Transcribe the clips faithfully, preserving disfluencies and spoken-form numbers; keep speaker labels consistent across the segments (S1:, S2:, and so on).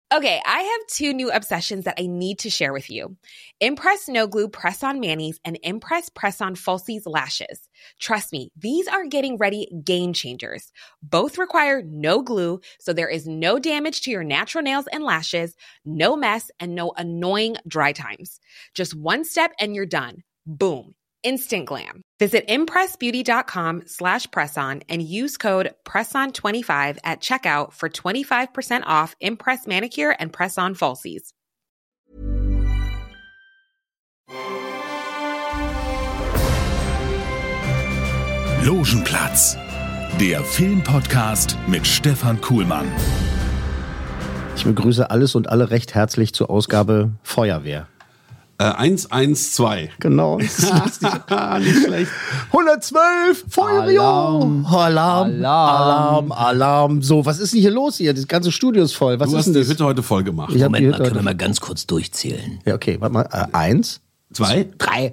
S1: Okay, I have two new obsessions that I need to share with you. Impress No Glue Press-On Manis and Impress Press-On Falsies Lashes. Trust me, these are getting ready game changers. Both require no glue, so there is no damage to your natural nails and lashes, no mess, and no annoying dry times. Just one step and you're done. Boom. Instant glam. Visit impressbeauty.com slash presson and use code presson twenty-five at checkout for twenty-five percent off Impress Manicure and Press-On Falsies.
S2: Logenplatz, der Filmpodcast mit Stefan Kuhlmann.
S3: Ich begrüße alles und alle recht herzlich zur Ausgabe Feuerwehr.
S4: Äh, eins eins zwei.
S3: Genau.
S4: Nicht schlecht.
S3: hundertzwölf, Feuerwehr! Alarm. Alarm, Alarm, Alarm, Alarm. So, was ist denn hier los hier? Das ganze Studio ist voll. Was
S4: du
S3: ist
S4: hast
S3: denn
S4: die
S3: das?
S4: Hütte heute voll gemacht.
S3: Ich
S5: Moment
S3: die
S5: mal,
S3: Hütte
S5: können wir
S3: heute-
S5: mal ganz kurz durchzählen.
S3: Ja, okay, warte mal. Äh, eins,
S4: Zwei?
S5: Drei.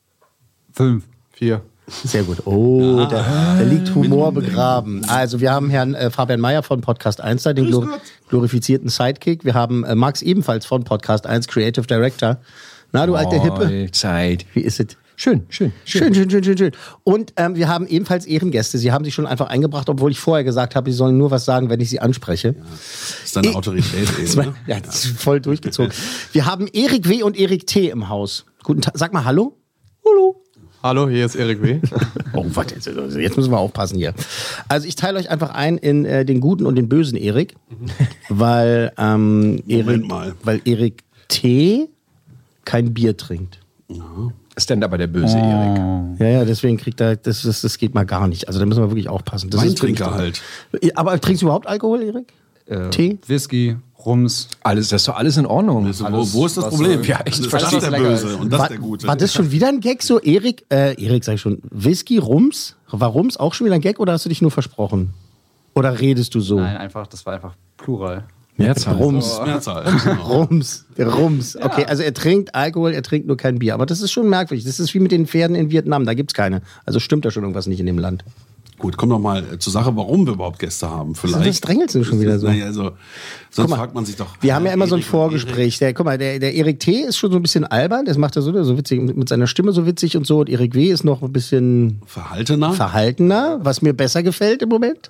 S6: Fünf. Vier.
S3: sehr gut. Oh, da, da liegt Humor begraben. Also, wir haben Herrn äh, Fabian Mayer von Podcast eins, da, den glor- glorifizierten Sidekick. Wir haben äh, Max ebenfalls von Podcast eins, Creative Director. Na, du alte Hippe.
S5: Zeit.
S3: Wie ist es?
S5: Schön, schön,
S3: Schön, schön, schön, schön, schön. Und ähm, wir haben ebenfalls Ehrengäste. Sie haben sich schon einfach eingebracht, obwohl ich vorher gesagt habe, sie sollen nur was sagen, wenn ich sie anspreche.
S4: Das ist deine
S3: Ich-
S4: Autorität
S3: Das
S4: eben.
S3: war-
S4: Ne?
S3: Ja, das ist voll durchgezogen. Wir haben Erik W. und Erik T. im Haus. Guten Tag. Sag mal Hallo. Hallo.
S6: Hallo, hier ist Erik W.
S3: Oh, warte, jetzt, jetzt müssen wir aufpassen hier. Also ich teile euch einfach ein in äh, den guten und den bösen Erik, weil ähm, Erik,
S4: mal.
S3: weil Erik T. kein Bier trinkt.
S5: Ist denn aber der böse Erik?
S3: Ja, ja, deswegen kriegt er, das, das, das geht mal gar nicht. Also da müssen wir wirklich aufpassen. Das ist
S4: Weintrinker
S3: wirklich-
S4: halt.
S3: Aber trinkst du überhaupt Alkohol, Erik?
S6: Äh,
S3: Tee?
S6: Whisky, Rums.
S5: Alles, das ist doch alles in Ordnung.
S4: Also, wo,
S5: alles,
S4: wo ist das
S6: was
S4: Problem?
S6: soll-
S5: Ja, echt,
S4: das ist
S5: verstehe
S4: das
S5: ich
S4: der
S5: lecker
S4: Böse
S5: ist.
S4: und das
S3: war,
S4: der Gute.
S3: war das schon wieder ein Gag so? Erik, äh, Erik sag ich schon, Whisky, Rums? War Rums auch schon wieder ein Gag oder hast du dich nur versprochen? Oder redest du so?
S6: Nein, einfach, das war einfach Plural.
S5: Mehrzahl.
S3: Rums.
S4: Mehrzahl. Genau.
S3: Rums, der Rums. Okay, also er trinkt Alkohol, er trinkt nur kein Bier. Aber das ist schon merkwürdig. Das ist wie mit den Pferden in Vietnam, da gibt's keine. Also stimmt da schon irgendwas nicht in dem Land.
S4: Gut, komm doch mal äh, zur Sache, warum wir überhaupt Gäste haben. Vielleicht.
S3: Das drängelst du schon wieder so.
S4: Naja, also, sonst
S3: Guck mal,
S4: fragt man sich doch.
S3: Wir haben ja immer so ein
S4: Erik und Erik.
S3: Vorgespräch. Der, guck mal, der, der Erik T. ist schon so ein bisschen albern, das macht er so, so witzig, mit seiner Stimme so witzig und so. Und Erik W. ist noch ein bisschen
S4: Verhaltener?
S3: verhaltener, was mir besser gefällt im Moment.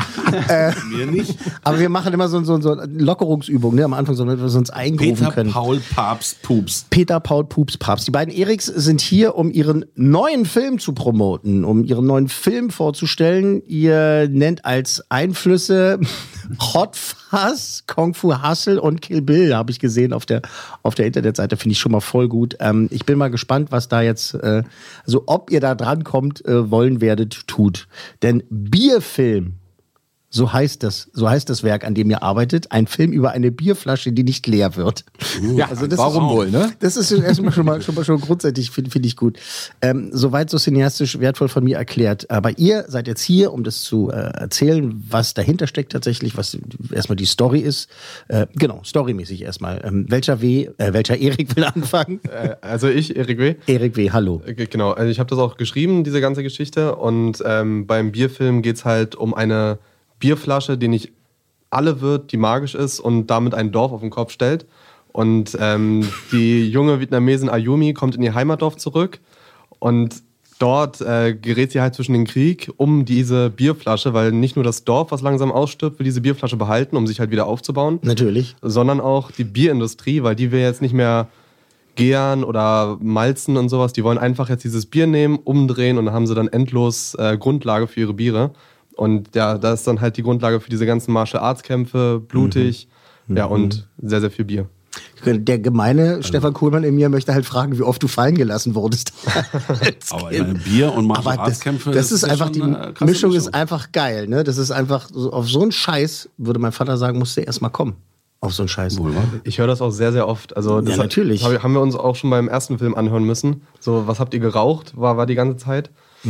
S4: Mir nicht.
S3: Aber wir machen immer so, so, so eine Lockerungsübung, ne? Am Anfang, so, damit wir uns eingrooven
S4: Peter
S3: können.
S4: Paul Papst Pups.
S3: Peter Paul Pups Papst. Die beiden Eriks sind hier, um ihren neuen Film zu promoten, um ihren neuen Film vorzustellen. Ihr nennt als Einflüsse Hot Fuzz, Kung Fu Hustle und Kill Bill, habe ich gesehen auf der, auf der Internetseite. Finde ich schon mal voll gut. Ähm, ich bin mal gespannt, was da jetzt, äh, also ob ihr da dran kommt, äh, wollen werdet, tut. Denn Bierfilm, so heißt das, so heißt das Werk, an dem ihr arbeitet. Ein Film über eine Bierflasche, die nicht leer wird.
S4: Ja,
S3: also das
S5: Warum
S3: ist,
S5: wohl, ne?
S3: Das ist erstmal schon mal, schon mal schon grundsätzlich, finde find ich gut. Ähm, soweit so cineastisch wertvoll von mir erklärt. Aber ihr seid jetzt hier, um das zu äh, erzählen, was dahinter steckt tatsächlich, was erstmal die Story ist. Äh, genau, storymäßig erstmal. Ähm, welcher W, äh, welcher Erik will anfangen?
S6: Äh, also ich, Erik W.
S3: Erik W., hallo.
S6: Äh, Genau, also ich habe das auch geschrieben, diese ganze Geschichte. Und ähm, beim Bierfilm geht es halt um eine Bierflasche, die nicht alle wird, die magisch ist und damit ein Dorf auf den Kopf stellt. Und ähm, die junge Vietnamesin Ayumi kommt in ihr Heimatdorf zurück und dort äh, gerät sie halt zwischen den Krieg um diese Bierflasche, weil nicht nur das Dorf, was langsam ausstirbt, will diese Bierflasche behalten, um sich halt wieder aufzubauen,
S3: Natürlich.
S6: sondern auch die Bierindustrie, weil die will jetzt nicht mehr gären oder malzen und sowas. Die wollen einfach jetzt dieses Bier nehmen, umdrehen und dann haben sie dann endlos äh, Grundlage für ihre Biere. Und ja, das ist dann halt die Grundlage für diese ganzen Martial Arts Kämpfe, blutig,
S3: Mhm.
S6: ja, und sehr, sehr viel Bier.
S3: Der gemeine Stefan Kuhlmann in mir möchte halt fragen, wie oft du fallen gelassen wurdest.
S4: Aber ich meine, Bier und Martial
S3: Aber
S4: Arts
S3: das,
S4: Kämpfe.
S3: das ist
S4: ja
S3: einfach,
S4: schon
S3: die
S4: eine krasse
S3: Mischung ist einfach geil, ne? Das ist einfach, so, auf so einen Scheiß, würde mein Vater sagen, musste erst mal kommen. Auf so einen Scheiß.
S4: Wohl, wa?
S6: Ich höre das auch sehr, sehr oft. Also das
S3: Ja, natürlich.
S6: Hat, hab- haben wir uns auch schon beim ersten Film anhören müssen. So, was habt ihr geraucht? War, war die ganze Zeit.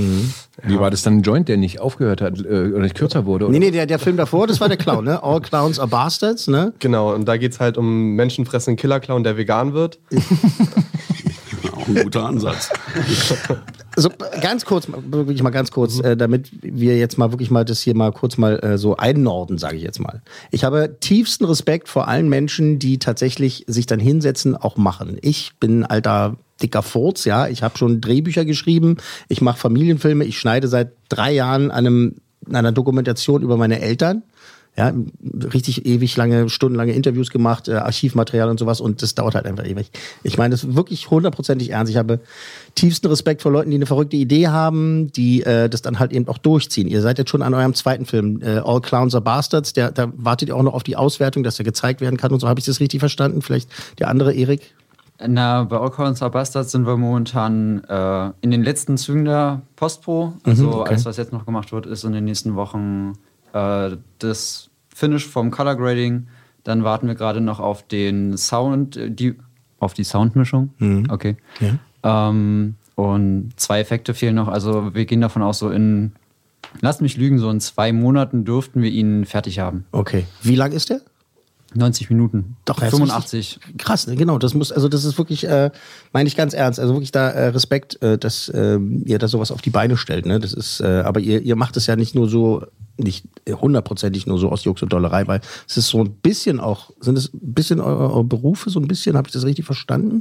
S5: Wie war das dann ein Joint, der nicht aufgehört hat äh, oder nicht kürzer wurde? Oder?
S3: Nee, nee, der, der Film davor, das war der Clown, ne? All Clowns are Bastards, ne?
S6: Genau, und da geht es halt um menschenfressenden Killerclown, der vegan wird.
S4: Auch ein guter Ansatz.
S3: Also ganz kurz, wirklich mal ganz kurz, äh, damit wir jetzt mal wirklich mal das hier mal kurz mal äh, so einnorden, sage ich jetzt mal. Ich habe tiefsten Respekt vor allen Menschen, die tatsächlich sich dann hinsetzen, auch machen. Ich bin ein alter dicker Furz, ja. Ich habe schon Drehbücher geschrieben, ich mache Familienfilme, ich schneide seit drei Jahren an, einem, an einer Dokumentation über meine Eltern. Ja, richtig ewig lange, stundenlange Interviews gemacht, äh, Archivmaterial und sowas und das dauert halt einfach ewig. Ich meine das ist wirklich hundertprozentig ernst. Ich habe tiefsten Respekt vor Leuten, die eine verrückte Idee haben, die äh, das dann halt eben auch durchziehen. Ihr seid jetzt schon an eurem zweiten Film, äh, All Clowns Are Bastards, der, da wartet ihr auch noch auf die Auswertung, dass der gezeigt werden kann und so. Habe ich das richtig verstanden? Vielleicht der andere Erik?
S7: Na, bei All Clowns Are Bastards sind wir momentan äh, in den letzten Zügen der Postpro. Also
S3: Mhm, okay.
S7: alles, was jetzt noch gemacht wird, ist in den nächsten Wochen äh, das Finish vom Color Grading. Dann warten wir gerade noch auf den Sound, äh, die auf die Soundmischung.
S3: Mhm.
S7: Okay.
S3: Ja.
S7: Ähm, und zwei Effekte fehlen noch. Also wir gehen davon aus, so in, lasst mich lügen, so in zwei Monaten dürften wir ihn fertig haben.
S3: Okay. Wie lang ist der?
S7: neunzig Minuten.
S3: Doch, er ist
S7: fünfundachtzig.
S3: Krass, ne? Genau, das muss, also das ist wirklich, äh, meine ich ganz ernst, also wirklich da äh, Respekt, äh, dass äh, ihr da sowas auf die Beine stellt, ne? Das ist, äh, aber ihr, ihr macht es ja nicht nur so, nicht hundertprozentig nur so aus Jux und Dollerei, weil es ist so ein bisschen auch, sind es ein bisschen eure, eure Berufe, so ein bisschen, habe ich das richtig verstanden?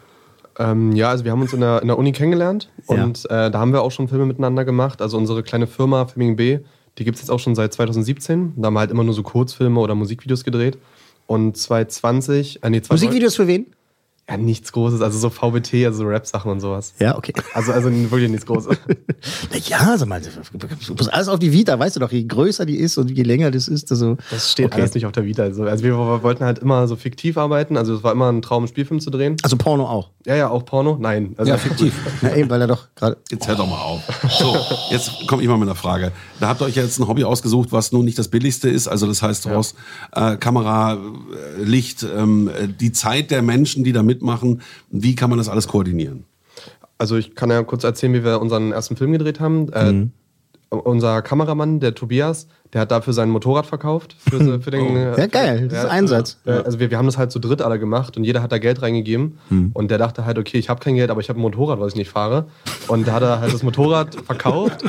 S6: Ähm, ja, also wir haben uns in der, in der Uni kennengelernt und
S3: Ja.
S6: äh, da haben wir auch schon Filme miteinander gemacht. Also unsere kleine Firma Filming B, die gibt es jetzt auch schon seit zwanzig siebzehn. Da haben wir halt immer nur so Kurzfilme oder Musikvideos gedreht. Und zwanzig zwanzig, äh nee, zwanzig
S3: Musikvideos für wen?
S6: Ja, nichts Großes, also so V B T, also so Rap-Sachen und sowas.
S3: Ja, okay.
S6: Also, also wirklich nichts Großes.
S3: Na ja, sag mal, du musst alles auf die Vita, weißt du doch, je größer die ist und je länger das ist, also.
S6: Das steht
S3: okay.
S6: alles nicht auf der Vita. Also, also wir wollten halt immer so fiktiv arbeiten, also es war immer ein Traum, einen Spielfilm zu drehen.
S3: Also Porno auch.
S6: Ja, ja, auch Porno? Nein. Also
S5: Ja, fiktiv.
S3: Na eben, weil er doch gerade.
S4: Jetzt hört doch mal auf. So, jetzt komme ich mal mit einer Frage. Da habt ihr euch jetzt ein Hobby ausgesucht, was nun nicht das billigste ist. Also das heißt, aus äh, Kamera, äh, Licht, ähm, die Zeit der Menschen, die da mitmachen. Wie kann man das alles koordinieren?
S6: Also ich kann ja kurz erzählen, wie wir unseren ersten Film gedreht haben. Äh,
S3: Mhm.
S6: Unser Kameramann, der Tobias, der hat dafür sein Motorrad verkauft. Für, für den,
S3: Ja, geil, das ist Einsatz.
S6: Äh, also wir, wir haben das halt zu dritt alle gemacht und jeder hat da Geld reingegeben.
S3: Hm.
S6: Und der dachte halt, okay, ich habe kein Geld, aber ich habe ein Motorrad, was ich nicht fahre. Und da hat er halt das Motorrad verkauft.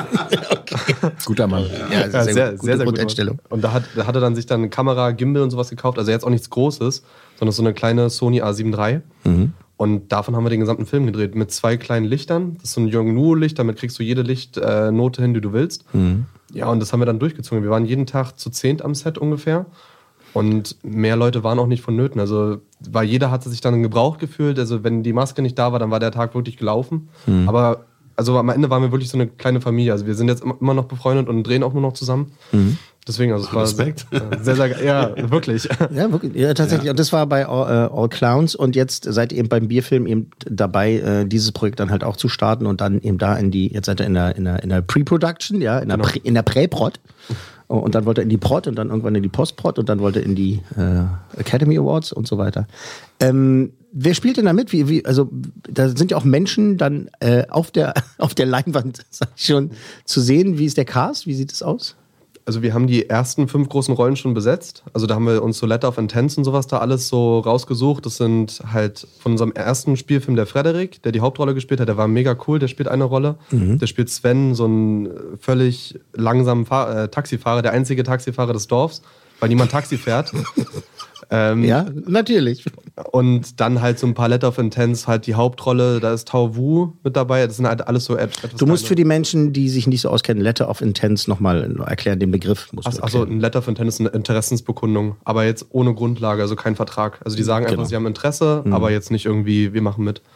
S5: Guter Mann.
S3: Ja,
S6: Ja, sehr, sehr, sehr, gut.
S3: Grundeinstellung.
S6: Und da hat, da hat er dann sich dann eine Kamera, Gimbal und sowas gekauft. Also jetzt auch nichts Großes, sondern so eine kleine Sony A sieben drei.
S3: Mhm.
S6: Und davon haben wir den gesamten Film gedreht mit zwei kleinen Lichtern. Das ist so ein Yongnuo-Licht, damit kriegst du jede Lichtnote hin, die du willst.
S3: Mhm.
S6: Ja, und das haben wir dann durchgezogen. Wir waren jeden Tag zu zehnt am Set ungefähr. Und mehr Leute waren auch nicht vonnöten. Also, weil jeder hatte sich dann gebraucht gefühlt. Also, wenn die Maske nicht da war, dann war der Tag wirklich gelaufen.
S3: Mhm.
S6: Aber also am Ende waren wir wirklich so eine kleine Familie. Also, wir sind jetzt immer noch befreundet und drehen auch nur noch zusammen.
S3: Mhm.
S6: Deswegen, also es war
S4: Respekt.
S6: sehr, sehr, sehr, ja, wirklich.
S3: Ja, wirklich. Ja, tatsächlich.
S4: Ja.
S3: Und das war bei All, äh, All Clowns. Und jetzt seid ihr eben beim Bierfilm eben dabei, äh, dieses Projekt dann halt auch zu starten und dann eben da in die, jetzt seid ihr in der, in der, in der Pre-Production, ja, in der,
S6: Genau.
S3: Prä, in der Prä-Prod. Und dann wollte er in die Prod und dann irgendwann in die Post-Prod und dann wollte er in die äh, Academy Awards und so weiter. Ähm, wer spielt denn da mit? Wie, wie, also da sind ja auch Menschen dann äh, auf der auf der Leinwand, sag ich schon, zu sehen. Wie ist der Cast? Wie sieht es aus?
S6: Also wir haben die ersten fünf großen Rollen schon besetzt. Also da haben wir uns so Letter of Intents und sowas da alles so rausgesucht. Das sind halt von unserem ersten Spielfilm der Frederik, der die Hauptrolle gespielt hat. Der war mega cool, der spielt eine Rolle.
S3: Mhm.
S6: Der spielt Sven, so einen völlig langsamen Fahr- äh, Taxifahrer, der einzige Taxifahrer des Dorfs, weil niemand Taxi fährt. ähm,
S3: Ja, natürlich.
S6: Und dann halt so ein paar Letter of Intents, halt die Hauptrolle, da ist Tao Wu mit dabei. Das sind halt alles so etwas.
S3: Du musst für die Menschen, die sich nicht so auskennen, Letter of Intents nochmal erklären, den Begriff. Musst du
S6: Achso,
S3: erklären.
S6: ein Letter of Intent ist eine Interessensbekundung, aber jetzt ohne Grundlage, also kein Vertrag. Also die sagen einfach,
S3: Genau.
S6: sie haben Interesse,
S3: Mhm.
S6: aber jetzt nicht irgendwie, wir machen mit.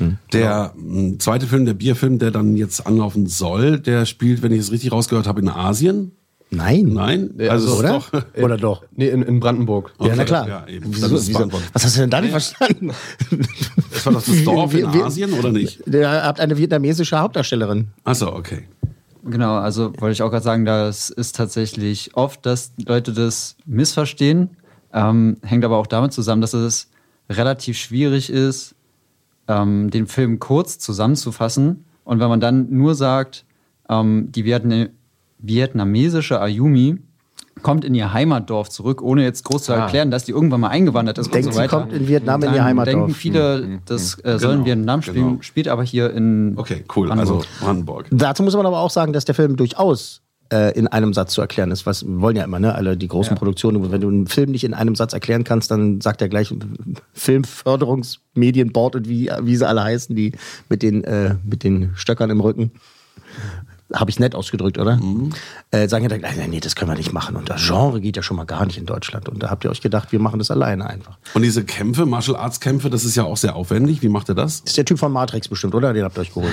S4: Der mh, zweite Film, der Bierfilm, der dann jetzt anlaufen soll, der spielt, wenn ich es richtig rausgehört habe, in Asien.
S3: Nein.
S4: Nein?
S6: Ja,
S4: also
S6: also,
S3: Oder?
S4: ist doch,
S3: Oder doch?
S6: Nee, in, in Brandenburg.
S3: Ja, na klar.
S4: Ja, eben.
S3: Wieso,
S4: Das ist
S3: wieso,
S4: beantwortet.
S3: was hast du denn da nicht verstanden?
S4: Das war doch das Dorf in
S3: Wir- wir-
S4: Asien, oder nicht?
S3: Ihr habt eine vietnamesische Hauptdarstellerin.
S4: Achso, okay.
S7: Genau, also wollte ich auch gerade sagen, das ist tatsächlich oft, dass Leute das missverstehen. Ähm, hängt aber auch damit zusammen, dass es relativ schwierig ist, ähm, den Film kurz zusammenzufassen. Und wenn man dann nur sagt, ähm, die Vietna- vietnamesische Ayumi, kommt in ihr Heimatdorf zurück, ohne jetzt groß zu erklären, dass die irgendwann mal eingewandert ist
S3: Denkt,
S7: und so weiter.
S3: sie kommt in Vietnam in ihr
S7: Dann
S3: Heimatdorf.
S7: denken viele, das äh, soll in
S4: Genau,
S7: Vietnam spielen,
S4: genau.
S7: spielt aber hier in
S4: Okay, cool.
S7: Brandenburg.
S4: Also Brandenburg.
S3: Dazu muss man aber auch sagen, dass der Film durchaus äh, in einem Satz zu erklären ist. Was wollen ja immer, ne? Alle die großen
S7: Ja.
S3: Produktionen. Wenn du einen Film nicht in einem Satz erklären kannst, dann sagt er gleich Filmförderungsmedienboard und wie, wie sie alle heißen, die mit den, äh, mit den Stöckern im Rücken. Habe ich nett ausgedrückt, oder? Mhm. Äh, sagen ja dann, nein, nee, das können wir nicht machen. Und das Genre geht ja schon mal gar nicht in Deutschland. Und da habt ihr euch gedacht, wir machen das alleine einfach.
S4: Und diese Kämpfe, Martial Arts Kämpfe, das ist ja auch sehr aufwendig. Wie macht ihr das?
S3: Das ist der Typ von Matrix bestimmt, oder? Den habt ihr euch geholt.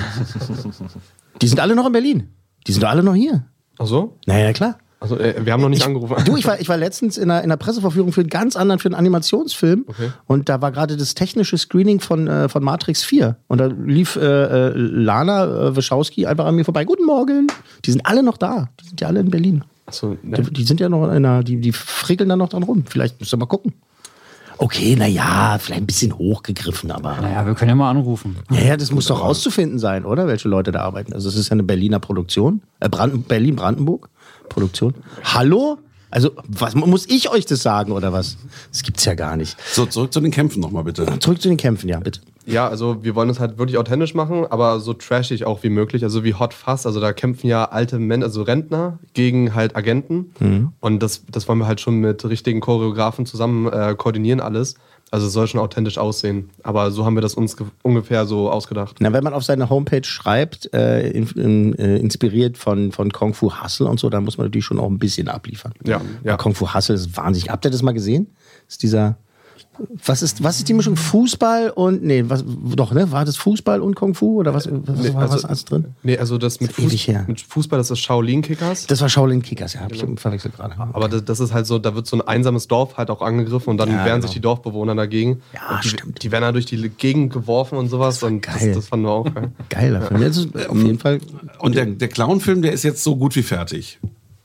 S3: Die sind alle noch in Berlin. Die sind doch alle noch hier.
S6: Ach so?
S3: Naja, klar.
S6: Also, äh, wir haben noch nicht
S3: Ich,
S6: angerufen.
S3: du, ich war, ich war letztens in einer, in einer Presseverführung für einen ganz anderen, für einen Animationsfilm.
S6: Okay.
S3: Und da war gerade das technische Screening von, äh, von Matrix vier. Und da lief äh, äh, Lana äh, Wachowski einfach an mir vorbei. Guten Morgen. Die sind alle noch da. Die sind ja alle in Berlin.
S6: Ach so, ne.
S3: Die, die sind ja noch in einer, die, die frickeln da noch dran rum. Vielleicht müsst ihr mal gucken. Okay, naja, vielleicht ein bisschen hochgegriffen, aber.
S7: Naja, wir können ja mal anrufen.
S3: Ja, ja, das muss doch rauszufinden sein, oder? Welche Leute da arbeiten. Also es ist ja eine Berliner Produktion. Äh, Brand- Berlin-Brandenburg Produktion. Hallo? Also, was muss ich euch das sagen, oder was? Das gibt's ja gar nicht.
S4: So, zurück zu den Kämpfen nochmal bitte.
S3: Zurück zu den Kämpfen, ja, bitte.
S6: Ja, also wir wollen es halt wirklich authentisch machen, aber so trashig auch wie möglich. Also wie Hot Fuzz. Also da kämpfen ja alte Männer, also Rentner gegen halt Agenten.
S3: Mhm.
S6: Und das, das wollen wir halt schon mit richtigen Choreografen zusammen äh, koordinieren alles. Also es soll schon authentisch aussehen. Aber so haben wir das uns ge- ungefähr so ausgedacht.
S3: Na, wenn man auf seine Homepage schreibt, äh, in, in, äh, inspiriert von, von Kung Fu Hustle und so, dann muss man natürlich schon auch ein bisschen abliefern.
S6: Ja, ja.
S3: Kung Fu Hustle ist wahnsinnig. Habt ihr das mal gesehen? Das ist dieser. Was ist, was ist die Mischung? Fußball und. Nee, was, doch, ne? War das Fußball und Kung Fu? Oder was, was
S6: Nee,
S3: war
S6: also-
S3: was alles drin?
S6: Nee, also das mit,
S3: Das ist ewig
S6: Fuß,
S3: her.
S6: mit Fußball, das ist Shaolin Kickers.
S3: Das war Shaolin Kickers, ja, hab ich verwechselt gerade.
S6: Aber das, das ist halt so, da wird so ein einsames Dorf halt auch angegriffen und dann
S3: Ja,
S6: wehren
S3: genau.
S6: sich die Dorfbewohner dagegen.
S3: Ja,
S6: und die,
S3: stimmt.
S6: Die werden dann durch die Gegend geworfen und sowas. und das,
S3: geil.
S6: das fanden wir auch geil.
S3: Geiler Film. Das ist auf jeden Fall.
S4: Und der, der Clown-Film, der ist jetzt so gut wie fertig.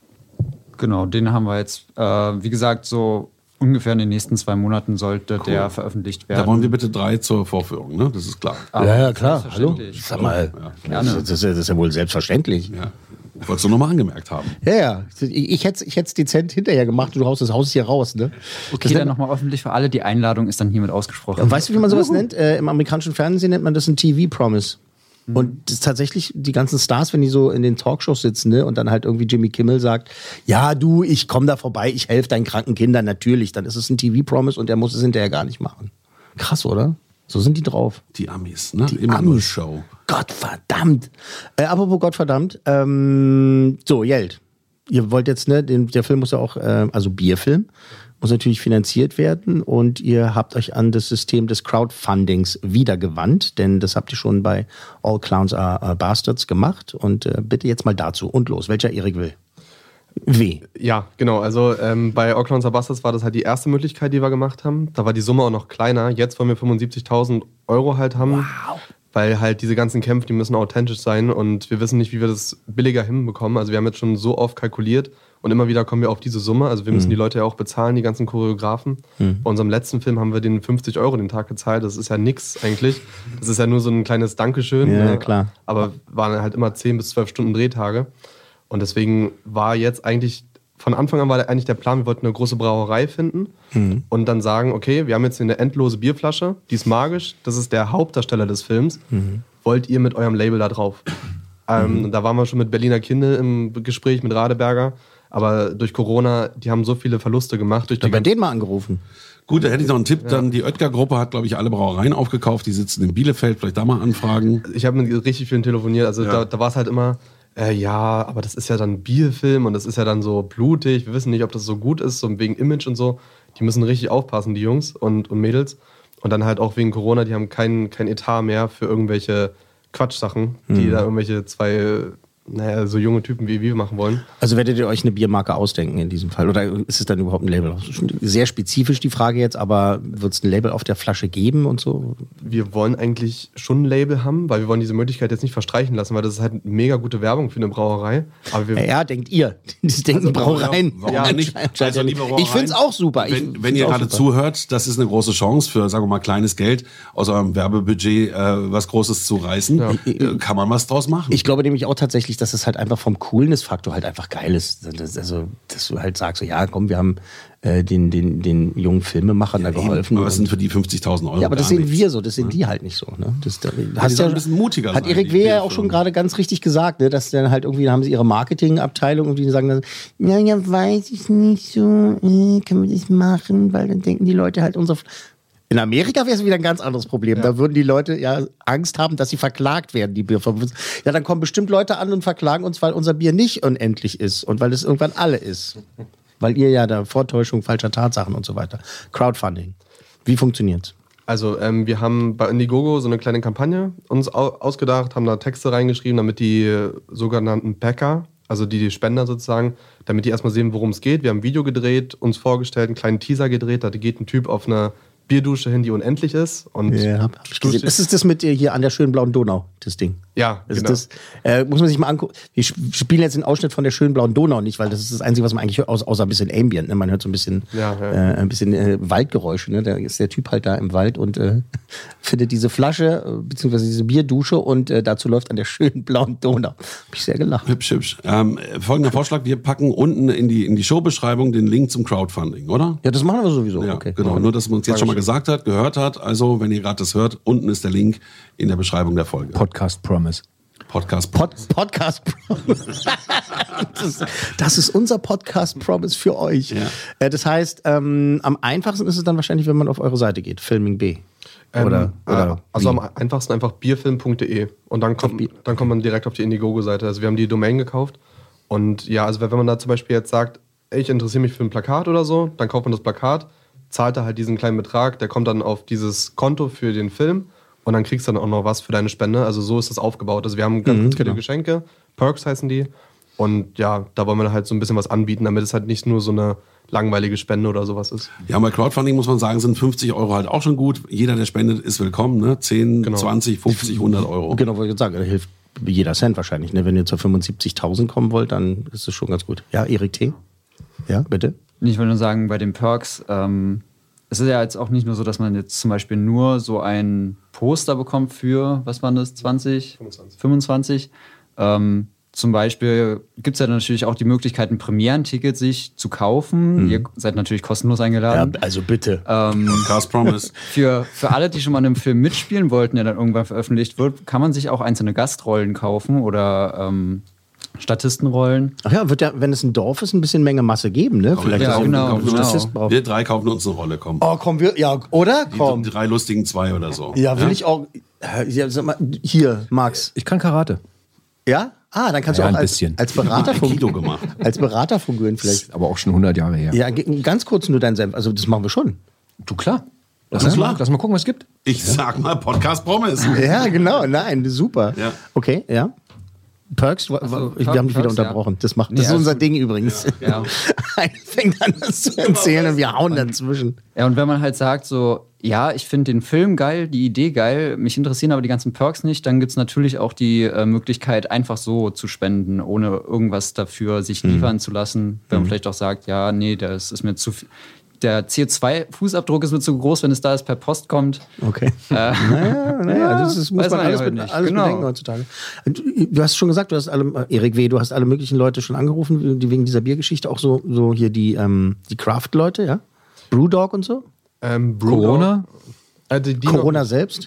S7: Genau, den haben wir jetzt, äh, wie gesagt, so ungefähr in den nächsten zwei Monaten sollte der veröffentlicht werden.
S4: Da wollen wir bitte drei zur Vorführung, ne? Das ist klar.
S7: Aber
S3: Ja, ja, klar. Hallo.
S7: selbstverständlich.
S3: Sag mal,
S7: Gerne.
S3: das, ist, das ist ja wohl selbstverständlich.
S4: Ja. Ich wollte es nur noch mal angemerkt haben.
S3: Ja, ja. Ich, ich hätte es dezent hinterher gemacht und du haust das Haus hier raus, ne?
S7: Okay,
S3: Das
S7: dann nochmal öffentlich für alle. Die Einladung ist dann hiermit ausgesprochen.
S3: Und weißt du, wie man sowas nennt? Äh, Im amerikanischen Fernsehen nennt man das ein T V-Promise. Und das ist tatsächlich die ganzen Stars, wenn die so in den Talkshows sitzen, ne, und dann halt irgendwie Jimmy Kimmel sagt, ja, du, ich komme da vorbei, ich helfe deinen kranken Kindern, natürlich. Dann ist es ein T V-Promise und der muss es hinterher gar nicht machen. Krass, oder? So sind die drauf.
S4: Die Amis, ne?
S3: Die
S4: Immer
S3: Amis.
S4: nur Show.
S3: Gottverdammt. Äh, apropos Gottverdammt. Ähm, so, Jelt. Ihr wollt jetzt, ne, den, der Film muss ja auch, äh, also Bierfilm, muss natürlich finanziert werden und ihr habt euch an das System des Crowdfundings wiedergewandt, denn das habt ihr schon bei All Clowns Are, Are Bastards gemacht und äh, bitte jetzt mal dazu und los. Welcher Erik will? W.
S6: Ja, genau. Also ähm, bei All Clowns Are Bastards war das halt die erste Möglichkeit, die wir gemacht haben. Da war die Summe auch noch kleiner. Jetzt wollen wir fünfundsiebzigtausend Euro halt haben. Wow. Weil halt diese ganzen Kämpfe, die müssen authentisch sein und wir wissen nicht, wie wir das billiger hinbekommen. Also wir haben jetzt schon so oft kalkuliert und immer wieder kommen wir auf diese Summe. Also wir müssen
S3: Mhm.
S6: die Leute ja auch bezahlen, die ganzen Choreografen.
S3: Mhm.
S6: Bei unserem letzten Film haben wir den fünfzig Euro den Tag gezahlt. Das ist ja nix eigentlich. Das ist ja nur so ein kleines Dankeschön.
S3: Ja,
S6: ne?
S3: klar.
S6: Aber waren halt immer zehn bis zwölf Stunden Drehtage. Und deswegen war jetzt eigentlich, von Anfang an war eigentlich der Plan, wir wollten eine große Brauerei finden
S3: Mhm.
S6: und dann sagen, okay, wir haben jetzt hier eine endlose Bierflasche, die ist magisch, das ist der Hauptdarsteller des Films.
S3: Mhm.
S6: Wollt ihr mit eurem Label da drauf? Ähm,
S3: Mhm.
S6: da waren wir schon mit Berliner Kinde im Gespräch, mit Radeberger, aber durch Corona, die haben so viele Verluste gemacht. Durch die
S3: Bei
S6: ganzen-
S3: denen mal angerufen.
S4: Gut, da hätte ich noch einen Tipp. Dann die Oetker-Gruppe hat, glaube ich, alle Brauereien aufgekauft. Die sitzen in Bielefeld. Vielleicht da mal anfragen.
S6: Ich habe mit richtig vielen telefoniert, also
S4: Ja.
S6: da, da war es halt immer, äh, ja, aber das ist ja dann Bierfilm und das ist ja dann so blutig, wir wissen nicht, ob das so gut ist, so wegen Image und so. Die müssen richtig aufpassen, die Jungs und, und Mädels. Und dann halt auch wegen Corona, die haben kein, kein Etat mehr für irgendwelche Quatschsachen, die
S3: Mhm.
S6: da irgendwelche zwei, naja, so junge Typen wie wir machen wollen.
S3: Also werdet ihr euch eine Biermarke ausdenken in diesem Fall? Oder ist es dann überhaupt ein Label? Das ist schon sehr spezifisch die Frage jetzt, aber wird es ein Label auf der Flasche geben und so?
S6: Wir wollen eigentlich schon ein Label haben, weil wir wollen diese Möglichkeit jetzt nicht verstreichen lassen, weil das ist halt mega gute Werbung für eine Brauerei. Aber wir,
S3: Ja, ja, denkt ihr. Das denken Brauereien.
S4: Warum
S6: Ja,
S4: denn nicht?
S3: scheint
S4: Also,
S3: ja
S4: liebe
S3: nicht.
S4: Brauereien,
S3: Ich find's auch super. Ich
S4: Wenn,
S3: find's
S4: wenn ihr
S3: auch
S4: gerade
S3: super.
S4: zuhört, das ist eine große Chance für, sagen wir mal, kleines Geld aus eurem Werbebudget äh, was Großes zu reißen.
S6: Ja.
S4: Äh, kann man was draus machen.
S3: Ich glaube nämlich auch tatsächlich, dass es halt einfach vom Coolness-Faktor halt einfach geil ist. Das, also, dass du halt sagst, so, ja, komm, wir haben äh, den, den, den jungen Filmemachern da geholfen.
S4: Aber es sind für die fünfzigtausend Euro.
S3: Ja, aber das
S4: gar
S3: sehen
S4: nichts.
S3: wir so, das sehen die halt nicht so. Ne? Das, da,
S4: die
S3: hast
S4: sollen
S3: ja,
S4: ein bisschen mutiger
S3: hat
S4: sein,
S3: Erik
S4: die
S3: W. ja auch
S4: Bierfirmen.
S3: schon gerade ganz richtig gesagt, ne? Dass dann halt irgendwie, da haben sie ihre Marketingabteilung und die sagen dann, ja, ja, weiß ich nicht so, äh, können wir das machen, weil dann denken die Leute halt unser... In Amerika wäre es wieder ein ganz anderes Problem. Ja. Da würden die Leute ja Angst haben, dass sie verklagt werden, die Bierfirmen. Ja, dann kommen bestimmt Leute an und verklagen uns, weil unser Bier nicht unendlich ist und weil es irgendwann alle ist. Weil ihr ja da Vortäuschung falscher Tatsachen und so weiter. Crowdfunding. Wie funktioniert's?
S6: Also ähm, wir haben bei Indiegogo so eine kleine Kampagne uns au- ausgedacht, haben da Texte reingeschrieben, damit die äh, sogenannten Backer, also die, die Spender sozusagen, damit die erstmal sehen, worum es geht. Wir haben ein Video gedreht, uns vorgestellt, einen kleinen Teaser gedreht, da geht ein Typ auf eine Bierdusche hin, die unendlich ist. Und
S3: Ja, hab ich gesehen. Ist es das mit dir hier an der schönen blauen Donau, das Ding?
S6: Ja,
S3: Ist
S6: genau.
S3: das, äh, muss man sich mal angucken. Wir sp- spielen jetzt den Ausschnitt von der schönen blauen Donau nicht, weil das ist das Einzige, was man eigentlich hört, außer, außer ein bisschen Ambient. Ne? Man hört so ein bisschen,
S6: Ja, ja.
S3: Äh, ein bisschen äh, Waldgeräusche. Ne? Da ist der Typ halt da im Wald und äh, findet diese Flasche, äh, beziehungsweise diese Bierdusche und äh, dazu läuft an der schönen blauen Donau. Hab ich sehr gelacht.
S4: Hübsch, hübsch. Ähm, folgender Vorschlag, wir packen unten in die, in die Showbeschreibung den Link zum Crowdfunding, oder?
S3: Ja, das machen wir sowieso.
S4: Ja,
S3: okay.
S4: genau. Nur, dass man uns jetzt schon mal gesagt hat, gehört hat. Also, wenn ihr gerade das hört, unten ist der Link in der Beschreibung der Folge.
S5: Podcast Promise.
S4: Podcast.
S3: Pod Podcast Promise. das, das ist unser Podcast Promise für euch.
S4: Ja.
S3: Äh, das heißt, ähm, am einfachsten ist es dann wahrscheinlich, wenn man auf eure Seite geht, Filming B. Oder,
S6: Ähm,
S3: oder
S6: äh, also
S3: wie?
S6: am einfachsten einfach bierfilm punkt de und dann kommt,
S3: Bier-
S6: dann kommt man direkt auf die Indiegogo-Seite. Also wir haben die Domain gekauft und ja, also wenn man da zum Beispiel jetzt sagt, ey, ich interessiere mich für ein Plakat oder so, dann kauft man das Plakat, zahlt da halt diesen kleinen Betrag, der kommt dann auf dieses Konto für den Film und dann kriegst du dann auch noch was für deine Spende. Also so ist das aufgebaut. Also wir haben ganz
S3: Mhm,
S6: viele
S3: genau.
S6: Geschenke, Perks heißen die und ja, da wollen wir halt so ein bisschen was anbieten, damit es halt nicht nur so eine langweilige Spende oder sowas ist.
S4: Ja, bei Crowdfunding muss man sagen, sind fünfzig Euro halt auch schon gut. Jeder, der spendet, ist willkommen. Ne? zehn,
S6: Genau.
S4: zwanzig, fünfzig, hundert Euro.
S3: Genau, wollte ich jetzt sagen, da hilft jeder Cent wahrscheinlich. Ne? Wenn ihr zur fünfundsiebzigtausend kommen wollt, dann ist das schon ganz gut. Ja, Erik T. Ja, bitte.
S7: Ich will nur sagen, bei den Perks, ähm, es ist ja jetzt auch nicht nur so, dass man jetzt zum Beispiel nur so ein Poster bekommt für, was waren das, zwanzig?
S6: fünfundzwanzig.
S7: fünfundzwanzig. Ähm, zum Beispiel gibt es ja natürlich auch die Möglichkeit, ein Premierenticket sich zu kaufen. Ihr seid natürlich kostenlos
S3: Ja,
S7: eingeladen.
S3: also bitte.
S4: Podcast Promise.
S7: Für, für alle, die schon mal in einem Film mitspielen wollten, der dann irgendwann veröffentlicht wird, kann man sich auch einzelne Gastrollen kaufen oder ähm, Statistenrollen.
S3: Ach ja, wird ja, wenn es ein Dorf ist, ein bisschen Menge Masse geben, ne? Vielleicht
S7: Ja,
S3: ist auch
S7: genau,
S3: ein
S7: genau.
S3: Statist braucht.
S4: Wir drei kaufen uns eine Rolle, komm.
S3: Oh, komm, wir, ja, oder? Komm.
S4: Die drei lustigen zwei oder so.
S3: Ja, will ich auch. äh, Ja, sag mal, hier, Max.
S5: Ich kann Karate.
S3: Ja? Ah, dann kannst
S5: Ja,
S3: du auch
S5: ein
S3: als,
S5: bisschen.
S3: als Berater
S4: Aikido
S3: fungieren.
S4: gemacht.
S3: Als Berater fungieren vielleicht.
S5: Aber auch schon hundert Jahre her.
S3: Ja, ge- ganz kurz nur dein Senf. Also, das machen wir schon.
S5: Du, klar. Lass,
S4: Ja,
S5: uns
S4: klar.
S5: mal, lass mal gucken, was es gibt.
S4: Ich sag mal Podcast Promise.
S3: Ja, genau. Nein, super.
S4: Ja.
S3: Okay, ja. Perks, wa- wa-
S7: so,
S3: wir haben dich wieder
S7: Perks, ja.
S3: unterbrochen. Das, macht, das
S7: Nee,
S3: ist
S7: alles
S3: unser
S7: gut.
S3: Ding übrigens.
S7: Ja.
S3: Einer fängt an, das zu erzählen und wir hauen dazwischen.
S7: Ja, und wenn man halt sagt, so, ja, ich finde den Film geil, die Idee geil, mich interessieren aber die ganzen Perks nicht, dann gibt es natürlich auch die äh, Möglichkeit, einfach so zu spenden, ohne irgendwas dafür sich liefern zu lassen. Wenn man vielleicht auch sagt, ja, nee, das ist mir zu viel. Der C O zwei Fußabdruck ist mir zu groß, wenn es da ist, per Post kommt.
S3: Okay. naja, naja, das ist, muss
S7: weiß
S3: man
S7: man ja
S3: alles,
S7: heute
S3: mit,
S7: nicht.
S3: alles
S7: Genau.
S3: bedenken heutzutage. Du, du hast schon gesagt, du hast alle, äh, Erik W., du hast alle möglichen Leute schon angerufen, die wegen dieser Biergeschichte, auch so, so hier die, ähm, die Craft-Leute, ja? Brewdog und so?
S6: Ähm, Brewdog-
S5: Corona?
S6: Äh, die, die
S3: Corona selbst?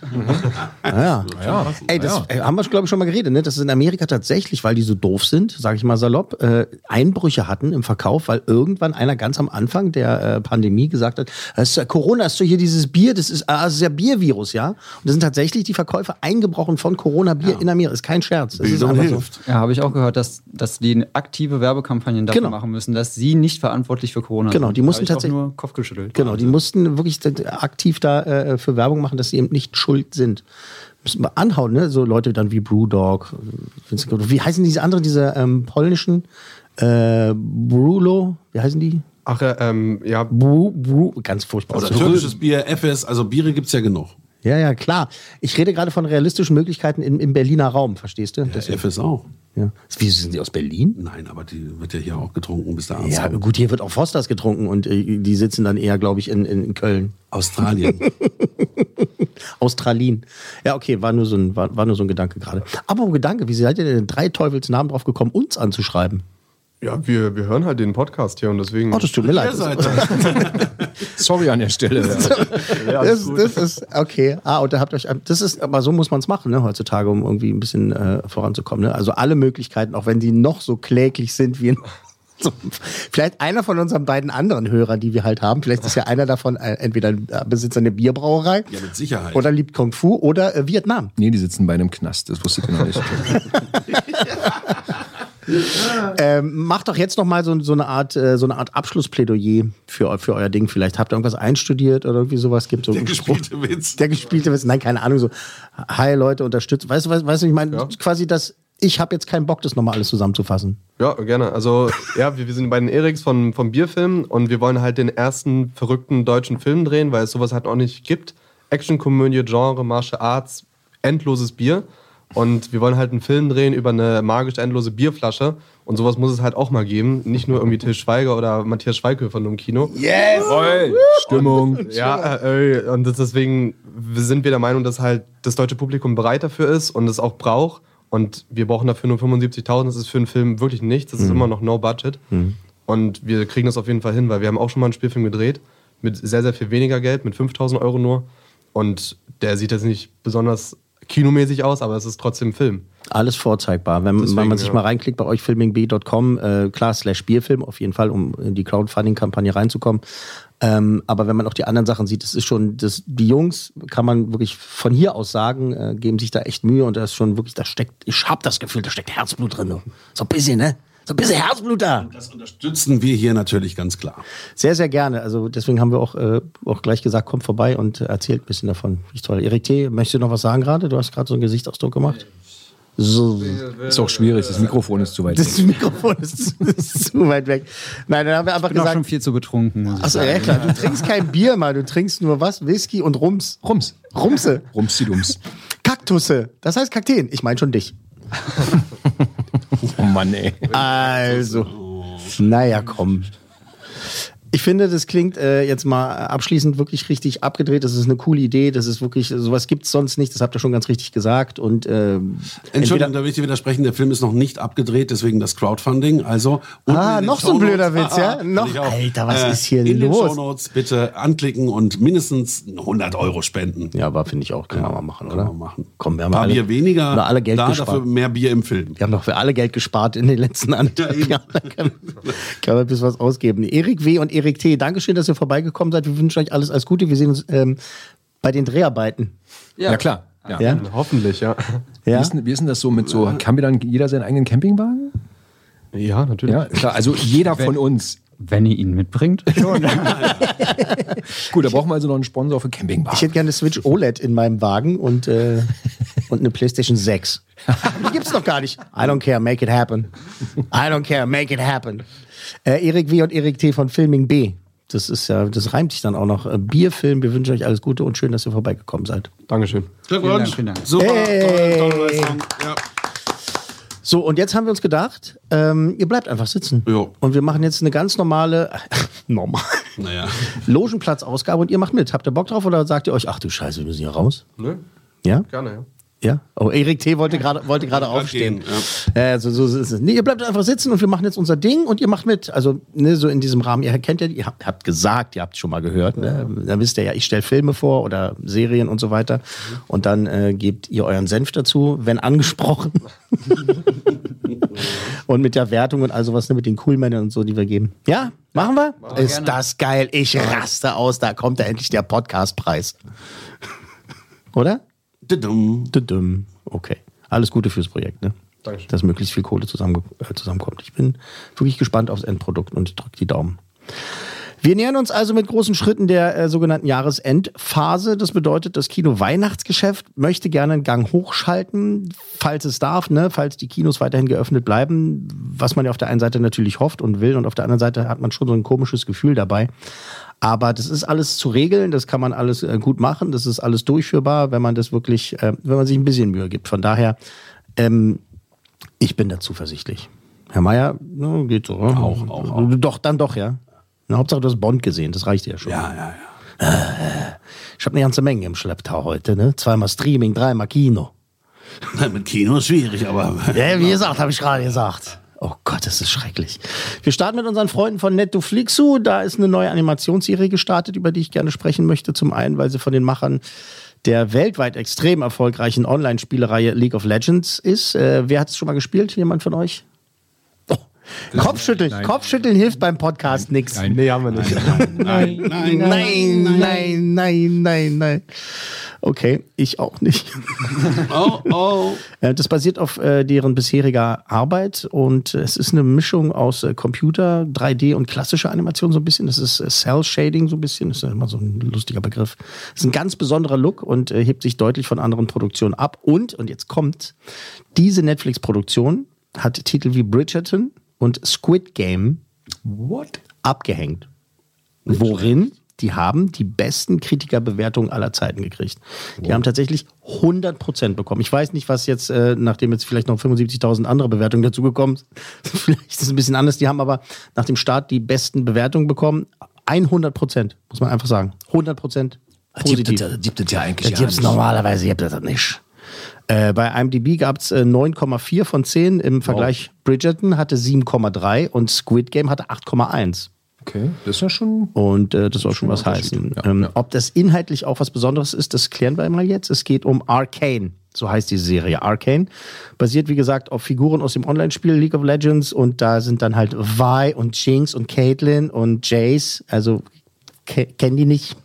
S3: Ja.
S5: Ja.
S3: Ey, das äh, haben wir, glaube ich, schon mal geredet, ne? Dass es in Amerika tatsächlich, weil die so doof sind, sage ich mal salopp, äh, Einbrüche hatten im Verkauf, weil irgendwann einer ganz am Anfang der äh, Pandemie gesagt hat, das ist, äh, Corona ist so hier dieses Bier, das ist, ah, das ist ja Biervirus, ja? Und da sind tatsächlich die Verkäufer eingebrochen von Corona-Bier in Amerika. Ist kein Scherz. Das ist
S4: Bildung
S3: einfach so.
S4: hilft.
S7: Ja, habe ich auch gehört, dass, dass die aktive Werbekampagnen dafür
S3: Genau.
S7: machen müssen, dass sie nicht verantwortlich für Corona
S3: Genau,
S7: sind.
S3: die mussten
S7: Habe ich auch
S3: tatsächlich-
S7: nur Kopf geschüttelt.
S3: Genau, die mussten wirklich aktiv da äh, für Werbung machen, dass sie eben nicht schuld sind. Müssen wir anhauen, ne? So Leute dann wie Brewdog. Wie heißen diese anderen, diese ähm, polnischen? Äh, Brulo, wie heißen die?
S6: Ach, äh, ähm, ja,
S3: Brew, Brew, ganz furchtbar.
S4: Oder türkisches Bier, F S, also Biere gibt's ja genug.
S3: Ja, ja, klar. Ich rede gerade von realistischen Möglichkeiten im, im Berliner Raum, verstehst du?
S4: Der F S auch.
S3: ja. Wie, sind die aus Berlin?
S4: Nein, aber die wird ja hier auch getrunken, bis der Arzt
S3: Ja,
S4: kommt.
S3: gut, hier wird auch Fosters getrunken und äh, die sitzen dann eher, glaube ich, in, in Köln.
S4: Australien.
S3: Australien. Ja, okay, war nur so ein, war, war nur so ein Gedanke gerade. Aber ein Gedanke, wie seid ihr denn drei Teufelsnamen drauf gekommen, uns anzuschreiben?
S6: Ja, wir, wir hören halt den Podcast hier und deswegen.
S3: Oh, das tut mir leid.
S5: Sorry an der Stelle.
S6: Ja,
S3: Das, das ist, okay. Ah, und da habt ihr euch, das ist, aber so muss man es machen, ne, heutzutage, um irgendwie ein bisschen äh, voranzukommen. Ne? Also alle Möglichkeiten, auch wenn die noch so kläglich sind wie in, so, vielleicht einer von unseren beiden anderen Hörern, die wir halt haben, vielleicht ist ja einer davon äh, entweder ein Besitzer einer Bierbrauerei.
S4: Ja, mit Sicherheit.
S3: Oder liebt Kung Fu oder äh, Vietnam.
S5: Nee, die sitzen bei einem Knast, das wusste ich noch nicht.
S3: ähm, macht doch jetzt noch mal so, so eine Art, äh, so eine Art Abschlussplädoyer für, für euer Ding. Vielleicht habt ihr irgendwas einstudiert oder irgendwie sowas gibt. So
S4: Der gespielte Witz.
S3: Der gespielte Witz. Nein, keine Ahnung. So, hi Leute, unterstützt. Weißt du, weißt, weißt du, ich meine,
S6: Ja.
S3: quasi das. Ich habe jetzt keinen Bock, das nochmal alles zusammenzufassen.
S6: Ja, gerne. Also, ja, wir, wir sind bei den Eriks von, vom Bierfilm und wir wollen halt den ersten verrückten deutschen Film drehen, weil es sowas halt auch nicht gibt. Actionkomödie, Genre, Martial Arts, endloses Bier. Und wir wollen halt einen Film drehen über eine magisch endlose Bierflasche. Und sowas muss es halt auch mal geben. Nicht nur irgendwie Til Schweiger oder Matthias Schweighöfer nur im Kino.
S3: Yes!
S5: Voll. Stimmung.
S6: Ja, äh, und das, deswegen sind wir der Meinung, dass halt das deutsche Publikum bereit dafür ist und es auch braucht. Und wir brauchen dafür nur fünfundsiebzigtausend. Das ist für einen Film wirklich nichts. Das ist
S3: Mhm.
S6: immer noch no budget.
S3: Mhm.
S6: Und wir kriegen das auf jeden Fall hin, weil wir haben auch schon mal einen Spielfilm gedreht. Mit sehr, sehr viel weniger Geld, mit fünftausend Euro nur. Und der sieht jetzt nicht besonders kinomäßig aus, aber es ist trotzdem Film.
S3: Alles vorzeigbar. Wenn,
S6: Deswegen,
S3: wenn man sich
S6: ja.
S3: mal reinklickt bei euch, filming b punkt com, äh, klar, slash Bierfilm, auf jeden Fall, um in die Crowdfunding-Kampagne reinzukommen. Ähm, aber wenn man auch die anderen Sachen sieht, das ist schon, das, die Jungs, kann man wirklich von hier aus sagen, äh, geben sich da echt Mühe und da ist schon wirklich, da steckt, ich hab das Gefühl, da steckt Herzblut drin. So ein bisschen, ne? So ein bisschen Herzblut da.
S4: Das unterstützen wir hier natürlich ganz klar.
S3: Sehr, sehr gerne. Also deswegen haben wir auch, äh, auch gleich gesagt, kommt vorbei und äh, erzählt ein bisschen davon. Ist toll. Erik T., möchtest du noch was sagen gerade? Du hast gerade so einen Gesichtsausdruck gemacht. So.
S5: Ist auch schwierig, das Mikrofon ist zu weit
S3: Das
S5: weg.
S3: Mikrofon ist, ist zu weit weg. Nein, dann haben wir einfach
S7: Ich bin auch schon
S3: gesagt.
S7: viel zu betrunken. Muss ich
S3: Achso,
S7: sagen.
S3: ja klar, du trinkst kein Bier mal, du trinkst nur was? Whisky und Rums.
S5: Rums.
S3: Rumse.
S5: Rumsidums.
S3: Kaktusse. Das heißt Kakteen. Ich meine schon dich.
S5: Oh Mann, ey.
S3: Also. Naja, komm. Ich finde, das klingt äh, jetzt mal abschließend wirklich richtig abgedreht. Das ist eine coole Idee. Das ist wirklich, sowas gibt es sonst nicht. Das habt ihr schon ganz richtig gesagt. Und ähm,
S4: Entschuldigung, da will ich dir widersprechen, der Film ist noch nicht abgedreht, deswegen das Crowdfunding. Also unten
S3: Ah,
S4: in den
S3: noch so ein
S4: Shownotes-
S3: blöder Witz, ja?
S4: Ah,
S3: Noch-
S4: ich auch.
S3: Alter, was ist hier
S4: in
S3: los?
S4: In den Shownotes bitte anklicken und mindestens hundert Euro spenden.
S3: ja, aber finde ich auch, können wir mal machen,
S4: Können
S3: oder?
S4: wir machen.
S3: Komm, wir haben
S4: Ein paar
S3: alle,
S4: Bier weniger,
S3: haben wir alle Geld
S4: da
S3: gespart.
S4: dafür mehr Bier im Film.
S3: Wir haben doch für alle Geld gespart in den letzten anderthalb
S4: eben.
S3: Jahren. Da kann, kann man ein bisschen was ausgeben. Erik W. und Erik T., Dankeschön, dass ihr vorbeigekommen seid. Wir wünschen euch alles, alles Gute. Wir sehen uns ähm, bei den Dreharbeiten.
S5: Ja, klar. Ja.
S3: Ja?
S6: Hoffentlich, ja.
S5: Wie,
S3: Ja?
S5: ist, denn- wie ist denn das so mit so, kann mir dann jeder seinen eigenen Campingwagen?
S6: Ja, natürlich.
S5: Ja, klar. Also jeder von uns.
S7: Wenn ihr ihn mitbringt. Schon.
S5: Gut, da brauchen wir also noch einen Sponsor für Campingwagen.
S3: Ich hätte gerne eine Switch O L E D in meinem Wagen und, äh, und eine PlayStation sechs. Die gibt's noch gar nicht. I don't care, make it happen. I don't care, make it happen. Äh, Erik W. und Erik T. von Filming B. Das ist ja, das reimt sich dann auch noch. Äh, Bierfilm, wir wünschen euch alles Gute und schön, dass ihr vorbeigekommen seid.
S6: Dankeschön.
S4: Glückwunsch.
S7: Vielen Dank, vielen Dank.
S4: Super,
S3: Hey.
S4: tolle, tolle Leistung. Ja.
S3: So, und jetzt haben wir uns gedacht, ähm, ihr bleibt einfach sitzen.
S4: Jo.
S3: Und wir machen jetzt eine ganz normale, normal,
S4: Naja.
S3: Logenplatzausgabe und ihr macht mit. Habt ihr Bock drauf oder sagt ihr euch, ach du Scheiße, wir müssen hier raus?
S6: Nö,
S3: Ja?
S6: gerne, ja.
S3: Ja? Oh, Erik T. wollte gerade wollte gerade aufstehen.
S4: gehen,
S3: Ja. so, so ist es. Nee, ihr bleibt einfach sitzen und wir machen jetzt unser Ding und ihr macht mit. Also, ne, so in diesem Rahmen. Ihr kennt ja, ihr habt, habt gesagt, ihr habt schon mal gehört. Ne? Da wisst ihr ja, ich stelle Filme vor oder Serien und so weiter. Und dann äh, gebt ihr euren Senf dazu, wenn angesprochen. Und mit der Wertung und all sowas, ne, mit den Coolmännern und so, die wir geben. Ja, machen wir? Ist
S7: gerne.
S3: das geil? Ich raste aus. Da kommt ja endlich der Podcastpreis. Oder?
S4: Tudum.
S3: Tudum. Okay. Alles Gute fürs Projekt, ne?
S6: Dankeschön.
S3: Dass möglichst viel Kohle zusammen, äh, zusammenkommt. Ich bin wirklich gespannt aufs Endprodukt und drücke die Daumen. Wir nähern uns also mit großen Schritten der äh, sogenannten Jahresendphase. Das bedeutet, das Kino-Weihnachtsgeschäft möchte gerne einen Gang hochschalten, falls es darf, ne? Falls die Kinos weiterhin geöffnet bleiben, was man ja auf der einen Seite natürlich hofft und will und auf der anderen Seite hat man schon so ein komisches Gefühl dabei. Aber das ist alles zu regeln, das kann man alles äh, gut machen, das ist alles durchführbar, wenn man das wirklich, äh, wenn man sich ein bisschen Mühe gibt. Von daher, ähm, ich bin da zuversichtlich. Herr Meier, ne, geht so. Auch,
S4: Auch, auch, auch.
S3: Doch, dann doch, ja. Na, Hauptsache, du hast Bond gesehen, das reicht ja schon.
S4: Ja, ja, ja.
S3: Ich habe eine ganze Menge im Schlepptau heute, ne? Zweimal Streaming, dreimal Kino.
S4: Mit Kino ist schwierig, aber...
S3: Ja, wie gesagt, habe ich gerade gesagt. Oh Gott, das ist schrecklich. Wir starten mit unseren Freunden von Netflixu. Da ist eine neue Animationsserie gestartet, über die ich gerne sprechen möchte. Zum einen, weil sie von den Machern der weltweit extrem erfolgreichen Online-Spielereihe League of Legends ist. Äh, wer hat es schon mal gespielt? Jemand von euch? Oh. Kopfschütteln.
S5: Nein.
S3: Kopfschütteln hilft beim Podcast nichts.
S5: Nein.
S6: Nee, haben wir nicht.
S4: Nein, nein,
S3: Nein, nein, nein, nein, nein. Okay, ich auch nicht.
S4: Oh, oh.
S3: Äh, Das basiert auf äh, deren bisheriger Arbeit und es ist eine Mischung aus äh, Computer, drei D und klassischer Animation so ein bisschen. Das ist äh, Cell-Shading so ein bisschen, das ist ja immer so ein lustiger Begriff. Das ist ein ganz besonderer Look und äh, hebt sich deutlich von anderen Produktionen ab. Und, und jetzt kommt, diese Netflix-Produktion hat Titel wie Bridgerton und Squid Game
S5: What?
S3: abgehängt. Worin? Die haben die besten Kritikerbewertungen aller Zeiten gekriegt. Die wow. haben tatsächlich hundert Prozent bekommen. Ich weiß nicht, was jetzt, äh, nachdem jetzt vielleicht noch fünfundsiebzigtausend andere Bewertungen dazugekommen sind, vielleicht ist es ein bisschen anders. Die haben aber nach dem Start die besten Bewertungen bekommen. hundert Prozent, muss man einfach sagen. hundert Prozent positiv.
S5: Das gibt es ja eigentlich
S3: Das gibt's normalerweise, gibt es das nicht. Äh, bei IMDb gab es äh, neun Komma vier von zehn. Im Vergleich wow. Bridgerton hatte sieben Komma drei und Squid Game hatte acht Komma eins.
S5: Okay, das ist ja schon...
S3: Und äh, das soll schon was heißen. Ja, ähm, ja. Ob das inhaltlich auch was Besonderes ist, das klären wir mal jetzt. Es geht um Arcane, so heißt die Serie. Arcane basiert, wie gesagt, auf Figuren aus dem Online-Spiel League of Legends und da sind dann halt Vi und Jinx und Caitlyn und Jace, also ke- kennen die nicht.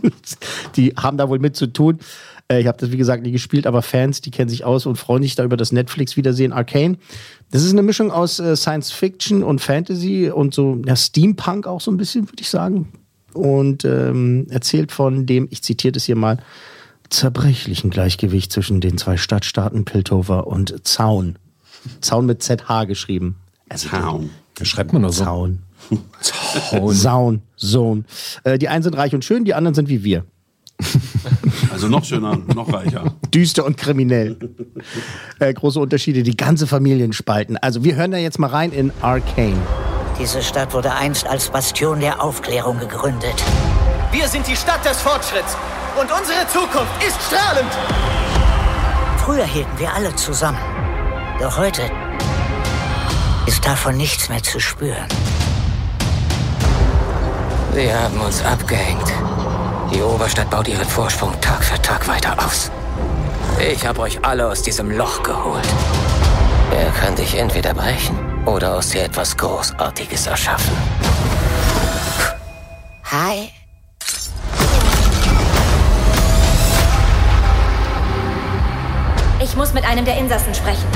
S3: Die haben da wohl mit zu tun. Äh, ich habe das, wie gesagt, nie gespielt, aber Fans, die kennen sich aus und freuen sich da über das Netflix-Wiedersehen Arcane. Das ist eine Mischung aus äh, Science-Fiction und Fantasy und so ja, Steampunk auch so ein bisschen, würde ich sagen. Und ähm, erzählt von dem, ich zitiere das hier mal, zerbrechlichen Gleichgewicht zwischen den zwei Stadtstaaten Piltover und Zaun. Zaun mit Z H geschrieben.
S4: Also Zaun.
S5: Das schreibt man doch so.
S3: Zaun.
S5: Zaun.
S3: Zaun. Sohn. Äh, die einen sind reich und schön, die anderen sind wie wir.
S4: Also noch schöner, noch reicher.
S3: Düster und kriminell. Äh, große Unterschiede, die ganze Familien spalten. Also wir hören da jetzt mal rein in Arcane.
S8: Diese Stadt wurde einst als Bastion der Aufklärung gegründet.
S9: Wir sind die Stadt des Fortschritts und unsere Zukunft ist strahlend.
S8: Früher hielten wir alle zusammen. Doch heute ist davon nichts mehr zu spüren.
S10: Sie haben uns abgehängt. Die Oberstadt baut ihren Vorsprung Tag für Tag weiter aus. Ich habe euch alle aus diesem Loch geholt. Er kann dich entweder brechen oder aus dir etwas Großartiges erschaffen.
S8: Hi.
S11: Ich muss mit einem der Insassen sprechen.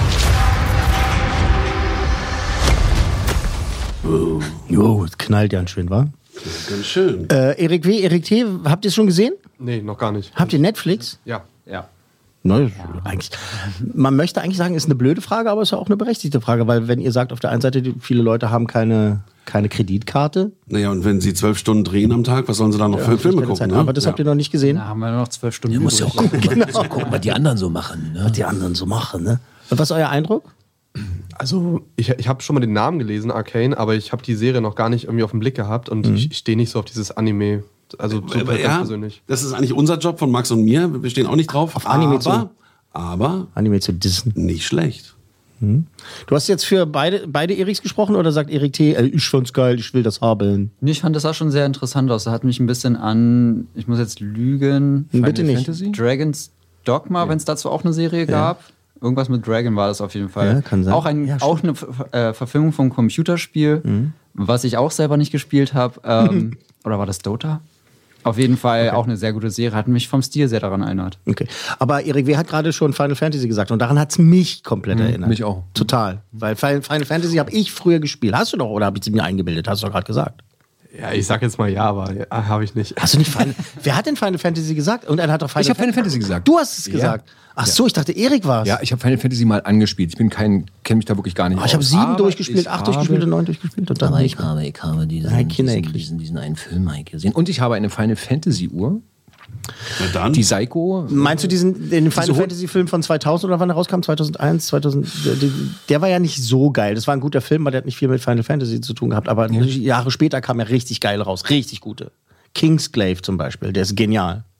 S3: Oh, oh das knallt ganz schön, wa?
S4: Ganz schön.
S3: Äh, Erik W., Erik T., habt ihr es schon gesehen?
S6: Nee, noch gar nicht.
S3: Habt ihr Netflix?
S6: Ja.
S7: Ja.
S3: Na, ja. Eigentlich, man möchte eigentlich sagen, ist eine blöde Frage, aber es ist auch eine berechtigte Frage, weil wenn ihr sagt, auf der einen Seite, viele Leute haben keine, keine Kreditkarte.
S4: Naja, und wenn sie zwölf Stunden drehen am Tag, was sollen sie dann noch
S3: Ja,
S4: für Filme gucken?
S3: Zeit,
S4: Ne?
S3: aber das
S4: ja.
S3: habt ihr noch nicht gesehen.
S7: Da haben wir noch zwölf Stunden.
S5: Du musst ja auch gucken, genau. so gucken, was die anderen so machen. Ne?
S3: Was die anderen so machen, ne? Und was ist euer Eindruck?
S6: Also, ich, ich habe schon mal den Namen gelesen, Arcane, aber ich habe die Serie noch gar nicht irgendwie auf den Blick gehabt und mhm. ich, ich stehe nicht so auf dieses Anime. Also, so
S4: aber, ja,
S6: persönlich.
S4: Das ist eigentlich unser Job von Max und mir. Wir stehen auch nicht drauf.
S3: Auf Anime
S4: aber,
S3: zu.
S4: aber
S3: Anime zu dissen.
S4: Nicht schlecht.
S3: Mhm. Du hast jetzt für beide, beide Eriks gesprochen oder sagt Erik T., äh, ich fand's geil, ich will das haben?
S7: Nee, ich fand das auch schon sehr interessant aus. Das hat mich ein bisschen an, ich muss jetzt lügen.
S3: Bitte nicht.
S7: Fantasy? Dragon's Dogma, ja. Wenn es dazu auch eine Serie gab. Ja. Irgendwas mit Dragon war das auf jeden Fall.
S3: Ja, kann sein.
S7: Auch, ein,
S3: ja,
S7: auch eine äh, Verfilmung vom Computerspiel, mhm. was ich auch selber nicht gespielt habe. Ähm, oder war das Dota? Auf jeden Fall okay. Auch eine sehr gute Serie. Hat mich vom Stil sehr daran erinnert.
S3: Okay. Aber Erik W. hat gerade schon Final Fantasy gesagt und daran hat es mich komplett mhm, erinnert.
S5: Mich auch.
S3: Total. Weil Final Fantasy habe ich früher gespielt. Hast du doch, oder habe ich sie mir eingebildet? Hast du doch gerade gesagt.
S6: Ja, ich sag jetzt mal ja, aber ja, habe ich nicht.
S3: Hast du nicht Final Wer hat denn Final Fantasy gesagt? Und er hat doch Final
S5: Ich habe Final Fantasy gesagt.
S3: Du hast es gesagt.
S5: Ja.
S3: Ach so, ich dachte, Erik war's.
S5: Ja, ich habe Final Fantasy mal angespielt. Ich bin kein, kenne mich da wirklich gar nicht
S3: oh, ich habe sieben
S5: aber
S3: durchgespielt, acht durchgespielt und neun durchgespielt. Und dann
S5: aber ich habe, ich habe diesen,
S3: ja,
S5: diesen, diesen, diesen einen Film mal gesehen. Und ich habe eine Final Fantasy Uhr.
S4: Na dann.
S5: Die Psycho.
S3: Meinst du diesen den Final Fantasy Film von zweitausend oder wann er rauskam? zweitausendeins, zweitausend Der war ja nicht so geil. Das war ein guter Film, aber der hat nicht viel mit Final Fantasy zu tun gehabt. Aber ja. Jahre später kam er richtig geil raus. Richtig gute. Kingsglaive zum Beispiel, der ist genial.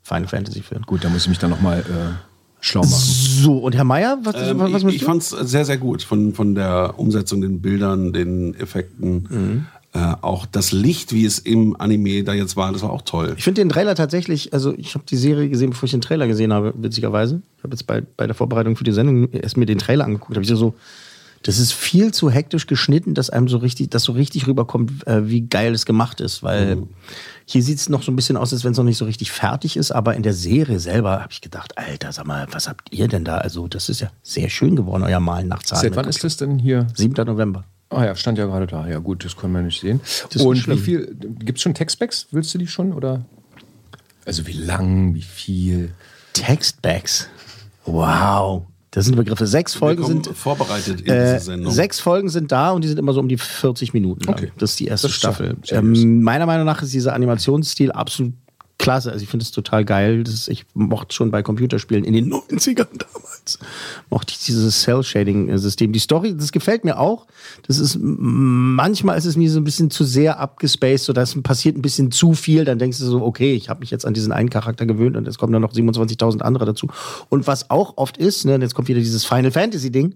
S3: Final Fantasy Film.
S5: Gut, da muss ich mich dann nochmal äh, schlau machen.
S3: So, und Herr Meier, was,
S4: Ähm,
S3: was, was
S4: ich ich fand es sehr, sehr gut von, von der Umsetzung, den Bildern, den Effekten.
S3: Mhm.
S4: Äh, auch das Licht, wie es im Anime da jetzt war, das war auch toll.
S3: Ich finde den Trailer tatsächlich, also ich habe die Serie gesehen, bevor ich den Trailer gesehen habe, witzigerweise. Ich habe jetzt bei, bei der Vorbereitung für die Sendung erst mir den Trailer angeguckt. Da habe ich so, das ist viel zu hektisch geschnitten, dass einem so richtig, dass so richtig rüberkommt, äh, wie geil es gemacht ist. Weil mhm. hier sieht es noch so ein bisschen aus, als wenn es noch nicht so richtig fertig ist. Aber in der Serie selber habe ich gedacht, Alter, sag mal, was habt ihr denn da? Also das ist ja sehr schön geworden, euer Malen nach Zahlen.
S5: Seit wann ist das denn hier?
S3: siebter November.
S5: Ah ja, stand ja gerade da. Ja gut, das können wir nicht sehen.
S3: Das
S5: Und
S3: ist
S5: wie viel, gibt es schon Textbacks? Willst du die schon? Oder? Also wie lang, wie viel?
S3: Textbacks? Wow. Das sind Begriffe. Sechs Folgen sind
S4: vorbereitet in
S3: äh,
S4: dieser Sendung.
S3: Sechs Folgen sind da und die sind immer so um die vierzig Minuten lang.
S5: Okay.
S3: Das ist die erste
S5: Das ist
S3: Staffel.
S5: doch
S3: Ähm, meiner Meinung nach ist dieser Animationsstil absolut klasse. Also ich finde es total geil. Das ist, ich mochte schon bei Computerspielen in den neunzigern damals, mochte ich dieses Cell-Shading-System. Die Story, das gefällt mir auch. Das ist, manchmal ist es mir so ein bisschen zu sehr abgespaced, so dass passiert ein bisschen zu viel. Dann denkst du so, okay, ich habe mich jetzt an diesen einen Charakter gewöhnt und es kommen dann noch siebenundzwanzigtausend andere dazu. Und was auch oft ist, ne, jetzt kommt wieder dieses Final Fantasy-Ding.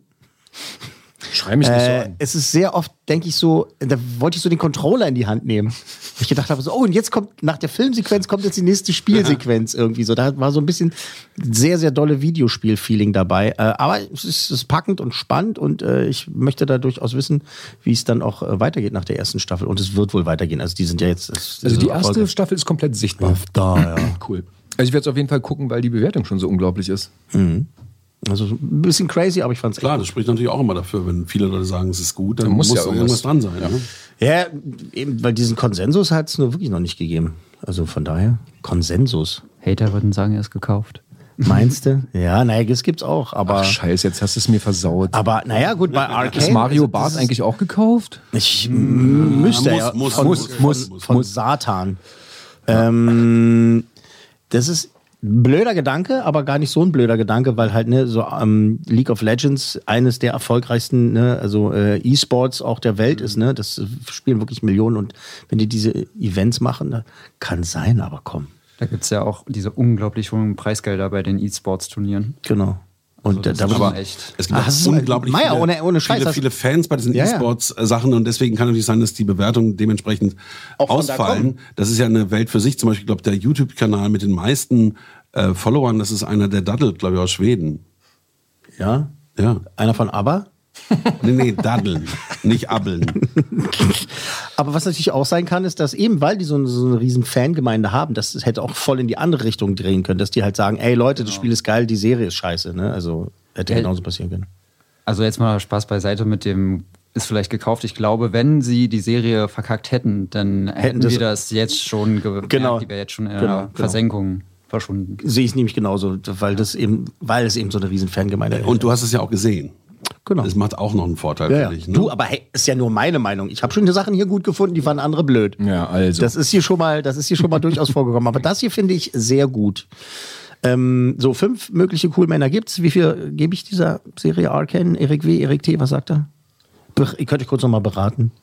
S5: Schrei mich nicht so
S3: Äh,
S5: an.
S3: es ist sehr oft, denke ich so, da wollte ich so den Controller in die Hand nehmen. Ich gedacht habe so, oh, und jetzt kommt, nach der Filmsequenz kommt jetzt die nächste Spielsequenz irgendwie so. Da war so ein bisschen sehr, sehr dolle Videospiel-Feeling dabei. Äh, aber es ist, es ist packend und spannend und äh, ich möchte da durchaus wissen, wie es dann auch äh, weitergeht nach der ersten Staffel. Und es wird wohl weitergehen. Also die sind ja jetzt... Das,
S5: Also die erste Staffel ist komplett sichtbar.
S3: Da, ja.
S5: Cool. Also ich werde es auf jeden Fall gucken, weil die Bewertung schon so unglaublich ist.
S3: Mhm. Also ein bisschen crazy, aber ich fand's
S4: Klar, das spricht natürlich auch immer dafür, wenn viele Leute sagen, es ist gut, dann
S5: Da muss
S4: muss,
S5: ja
S4: irgendwas
S5: irgendwas-
S4: dran sein. Ne?
S3: Ja, eben, weil diesen Konsensus hat es nur wirklich noch nicht gegeben. Also von daher, Konsensus.
S7: Hater würden sagen, er ist gekauft.
S3: Meinst du? Ja, naja, das gibt's auch, aber...
S5: Ach scheiße, jetzt hast du es mir versaut.
S3: Aber naja, gut, bei Arcane...
S5: Ist Mario
S3: also, das
S5: Bart
S3: ist-
S5: eigentlich auch gekauft?
S3: Ich m- müsste
S4: muss,
S3: ja.
S4: muss,
S3: von,
S4: muss,
S3: von,
S4: muss,
S3: von
S5: muss.
S3: Satan. Ähm, das ist ein blöder Gedanke, aber gar nicht so ein blöder Gedanke, weil halt ne so ähm, League of Legends eines der erfolgreichsten, ne, also äh, E-Sports auch der Welt ist, ne, das spielen wirklich Millionen und wenn die diese Events machen, da kann sein, aber komm.
S7: Da gibt es ja auch diese unglaublich hohen Preisgelder bei den E-Sports-Turnieren. Also
S3: Genau. Und
S7: das
S3: da
S7: ist
S3: wird
S7: schon
S3: man
S7: echt.
S4: Es gibt
S3: Ah,
S4: auch
S3: hast du-
S4: unglaublich
S3: Meier,
S4: viele,
S3: ohne- ohne Scheiß,
S4: viele,
S3: hast-
S4: viele Fans bei diesen
S3: Ja, ja.
S4: E-Sports-Sachen und deswegen kann natürlich sein, dass die Bewertungen dementsprechend
S3: Auch von da
S4: ausfallen.
S3: kommen.
S4: Das ist ja eine Welt für sich. Zum Beispiel, ich glaube, der YouTube-Kanal mit den meisten äh, Followern, das ist einer, der daddelt, glaube ich, aus Schweden.
S3: ja,
S4: Ja.
S3: einer von ABBA.
S4: Nee, nee, daddeln, nicht abbeln.
S3: Aber was natürlich auch sein kann, ist, dass eben, weil die so eine, so eine riesen Fangemeinde haben, das hätte auch voll in die andere Richtung drehen können, dass die halt sagen, ey Leute, das Spiel ist geil, die Serie ist scheiße. Ne? Also hätte
S7: Ja.
S3: genauso passieren können.
S7: Also jetzt mal Spaß beiseite mit dem ist vielleicht gekauft. Ich glaube, wenn sie die Serie verkackt hätten, dann hätten,
S3: das-
S7: wir das jetzt schon gemerkt.
S3: Genau.
S7: Die wäre jetzt schon in
S3: Genau,
S7: einer
S3: genau.
S7: Versenkung verschwunden.
S3: Sehe ich nämlich genauso, weil das eben, weil es eben so eine riesen Fangemeinde ist.
S4: Und du hast es ja auch gesehen.
S3: Genau.
S4: Das macht auch noch einen Vorteil,
S3: Ja, ja.
S4: finde ich. Ne?
S3: Du, aber hey, ist ja nur meine Meinung. Ich habe schon die Sachen hier gut gefunden, die fanden andere blöd.
S5: Ja, also.
S3: Das ist hier schon mal, das ist hier schon mal durchaus vorgekommen. Aber das hier finde ich sehr gut. Ähm, so fünf mögliche Coolmänner gibt's. Wie viel gebe ich dieser Serie Arcane? Erik W., Erik T., was sagt er? Ber- Ihr könnt euch kurz noch mal beraten.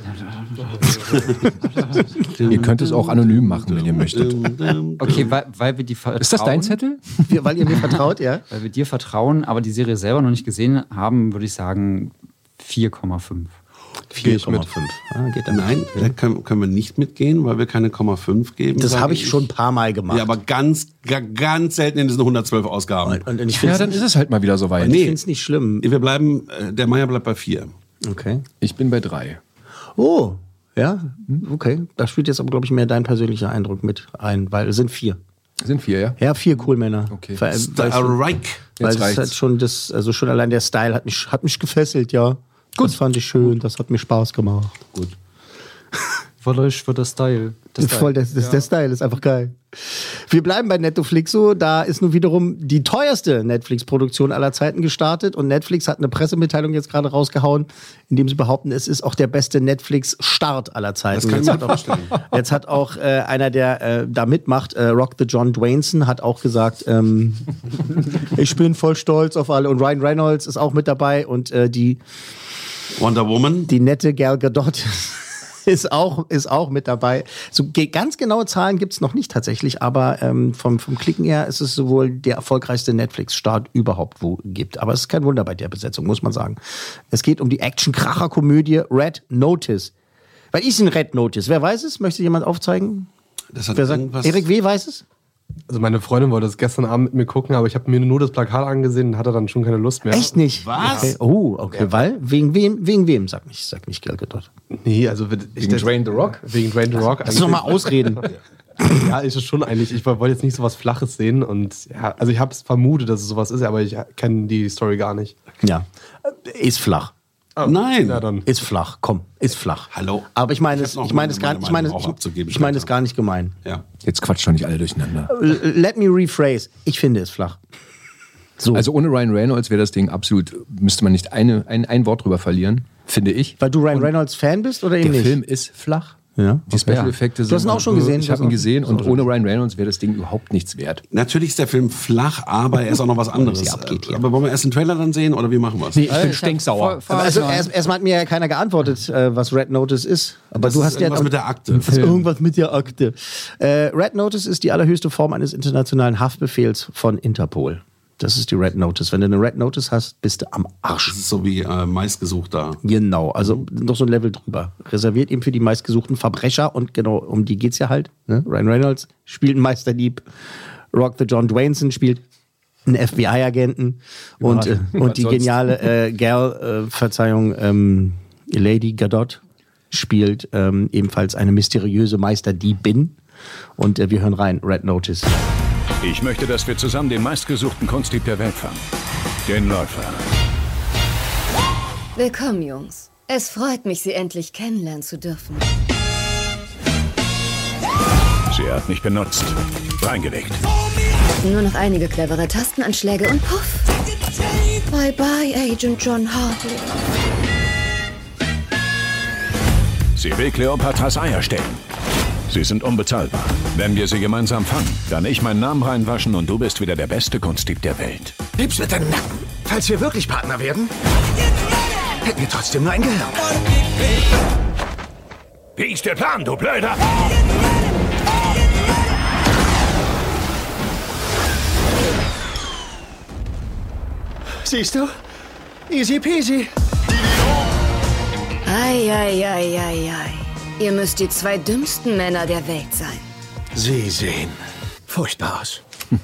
S5: Ihr könnt es auch anonym machen, wenn ihr möchtet.
S7: Okay, weil, weil wir die vertrauen.
S5: Ist das dein Zettel?
S3: Wir, weil ihr mir vertraut, ja?
S7: Weil wir dir vertrauen, aber die Serie selber noch nicht gesehen haben, würde ich sagen vier Komma fünf.
S3: vier Komma fünf. Ah, geht damit.
S4: Nein, da können, können wir nicht mitgehen, weil wir keine Komma fünf geben.
S3: Das
S4: sage
S3: habe ich schon ein paar Mal gemacht.
S4: Ja, aber ganz, ga- ganz selten in diesen hundertzwölf Ausgaben.
S3: und, und ich
S5: Ja,
S3: finde
S5: dann ist es halt mal wieder soweit.
S4: Nee.
S3: es nicht schlimm.
S4: Wir bleiben, äh, der Meier bleibt bei vier.
S3: Okay.
S5: Ich bin bei drei.
S3: Oh, ja, okay. Da spielt jetzt aber, glaube ich, mehr dein persönlicher Eindruck mit ein, weil es sind vier.
S5: Sind vier, ja?
S3: Ja, vier Coolmänner.
S5: Okay.
S3: Weil, weil,
S4: Starike.
S3: weil
S5: Jetzt
S3: es
S5: reicht's.
S3: halt schon das, also schon allein der Style hat mich, hat mich gefesselt, ja. Gut. Das fand ich schön, das hat mir Spaß gemacht.
S5: Gut.
S7: Voll euch für das Style. Das Style.
S3: Voll, das, das, der Style ist einfach geil. Wir bleiben bei Netflixo. Da ist nun wiederum die teuerste Netflix-Produktion aller Zeiten gestartet. Und Netflix hat eine Pressemitteilung jetzt gerade rausgehauen, in dem sie behaupten, es ist auch der beste Netflix-Start aller Zeiten.
S4: Das kann ich
S3: jetzt,
S4: mir
S3: hat auch,
S4: vorstellen.
S3: jetzt hat auch äh, einer, der äh, da mitmacht, äh, Rock the John Dwayneson, hat auch gesagt, ähm, ich bin voll stolz auf alle. Und Ryan Reynolds ist auch mit dabei. Und äh, die,
S4: Wonder Woman.
S3: die nette Gal Gadot ist auch, ist auch mit dabei. So ge- ganz genaue Zahlen gibt's noch nicht tatsächlich, aber ähm, vom, vom Klicken her ist es wohl der erfolgreichste Netflix-Start überhaupt wo gibt. Aber es ist kein Wunder bei der Besetzung, muss man sagen. Es geht um die Action-Kracher-Komödie Red Notice. Was ist ein Red Notice? Wer weiß es? Möchte jemand aufzeigen?
S4: Das hat
S3: Wer sagt,
S4: irgendwas-
S3: Erik W. weiß es?
S6: Also meine Freundin wollte das gestern Abend mit mir gucken, aber ich habe mir nur das Plakat angesehen und hatte dann schon keine Lust mehr.
S3: Echt nicht?
S4: Was?
S3: Okay. Oh, okay. Ja. Weil? Wegen wem? Wegen wem? Sag nicht, sag nicht Gal Gadot.
S6: Nee, also ich,
S5: Wegen Dwayne The Rock?
S6: Wegen Dwayne The Rock.
S3: Lass uns doch mal ausreden.
S6: Ja, ist es schon eigentlich. Ich wollte jetzt nicht so was Flaches sehen und ja, also ich habe es vermutet, dass es sowas ist, aber ich kenne die Story gar nicht.
S3: Ja, ist flach.
S6: Oh,
S4: Nein.
S6: Ja, dann.
S3: Ist flach, komm, ist flach.
S4: Hallo.
S3: Aber ich meine
S4: Ich
S3: es,
S4: hab noch
S3: ich meine es
S4: meine
S3: gar, ich meine,
S4: Meinung auch
S3: ich,
S4: abzugeben
S3: ich meine es
S4: später.
S3: gar nicht gemein.
S4: Ja.
S5: Jetzt quatscht doch nicht alle durcheinander.
S3: L- Let me rephrase. Ich finde es flach. So.
S5: Also ohne Ryan Reynolds wäre das Ding absolut, müsste man nicht eine, ein, ein Wort drüber verlieren, finde ich.
S3: Weil du Ryan Reynolds Fan bist oder eben
S5: Der
S3: nicht?
S5: Film ist flach.
S3: Ja.
S5: Die Special-Effekte sind...
S3: Du hast ihn auch schon gesehen?
S5: Ich habe ihn gesehen und ohne Ryan Reynolds wäre das Ding überhaupt nichts wert.
S4: Natürlich ist der Film flach, aber er ist auch noch was anderes.
S3: sie abgeht hier.
S4: Aber wollen wir erst den Trailer dann sehen oder wie machen wir es?
S5: Nee, ich bin
S7: ich hab
S5: stinksauer.
S7: voll- voll-
S3: Also
S7: Voll-
S3: erst, erstmal hat mir ja keiner geantwortet, äh, was Red Notice ist. Aber
S4: Das
S3: du
S4: ist
S3: hast ja
S4: irgendwas mit der Akte.
S3: Das ist irgendwas mit der Akte. Äh, Red Notice ist die allerhöchste Form eines internationalen Haftbefehls von Interpol. Das ist die Red Notice. Wenn du eine Red Notice hast, bist du am Arsch.
S4: Das ist so wie äh, meistgesucht da.
S3: Genau, also noch so ein Level drüber. Reserviert eben für die meistgesuchten Verbrecher und genau, um die geht's ja halt. Ne? Ryan Reynolds spielt einen Meisterdieb. Rock the John Dwayneson spielt einen F B I-Agenten. Und, äh, und die
S5: sonst?
S3: geniale äh, Gal, äh, Verzeihung, ähm, Lady Gadot spielt ähm, ebenfalls eine mysteriöse Meisterdiebin. Und äh, wir hören rein, Red Notice.
S2: Ich möchte, dass wir zusammen den meistgesuchten Kunstdieb der Welt fangen. Den Läufer.
S11: Willkommen, Jungs. Es freut mich, Sie endlich kennenlernen zu dürfen.
S2: Sie hat mich benutzt. Reingelegt.
S11: Nur noch einige clevere Tastenanschläge und puff. Bye bye, Agent John Hartley.
S2: Sie will Kleopatras Eier stellen. Sie sind unbezahlbar. Wenn wir sie gemeinsam fangen, dann ich meinen Namen reinwaschen und du bist wieder der beste Kunstdieb der Welt.
S9: Lieb's mit deinem Nacken. Falls wir wirklich Partner werden, hätten wir trotzdem nur ein Gehirn.
S2: Wie ist der Plan, du Blöder?
S9: Siehst du? Easy peasy.
S11: Ei, ei, ei, ei, ei. Ihr müsst die zwei dümmsten Männer der Welt sein.
S9: Sie sehen furchtbar aus.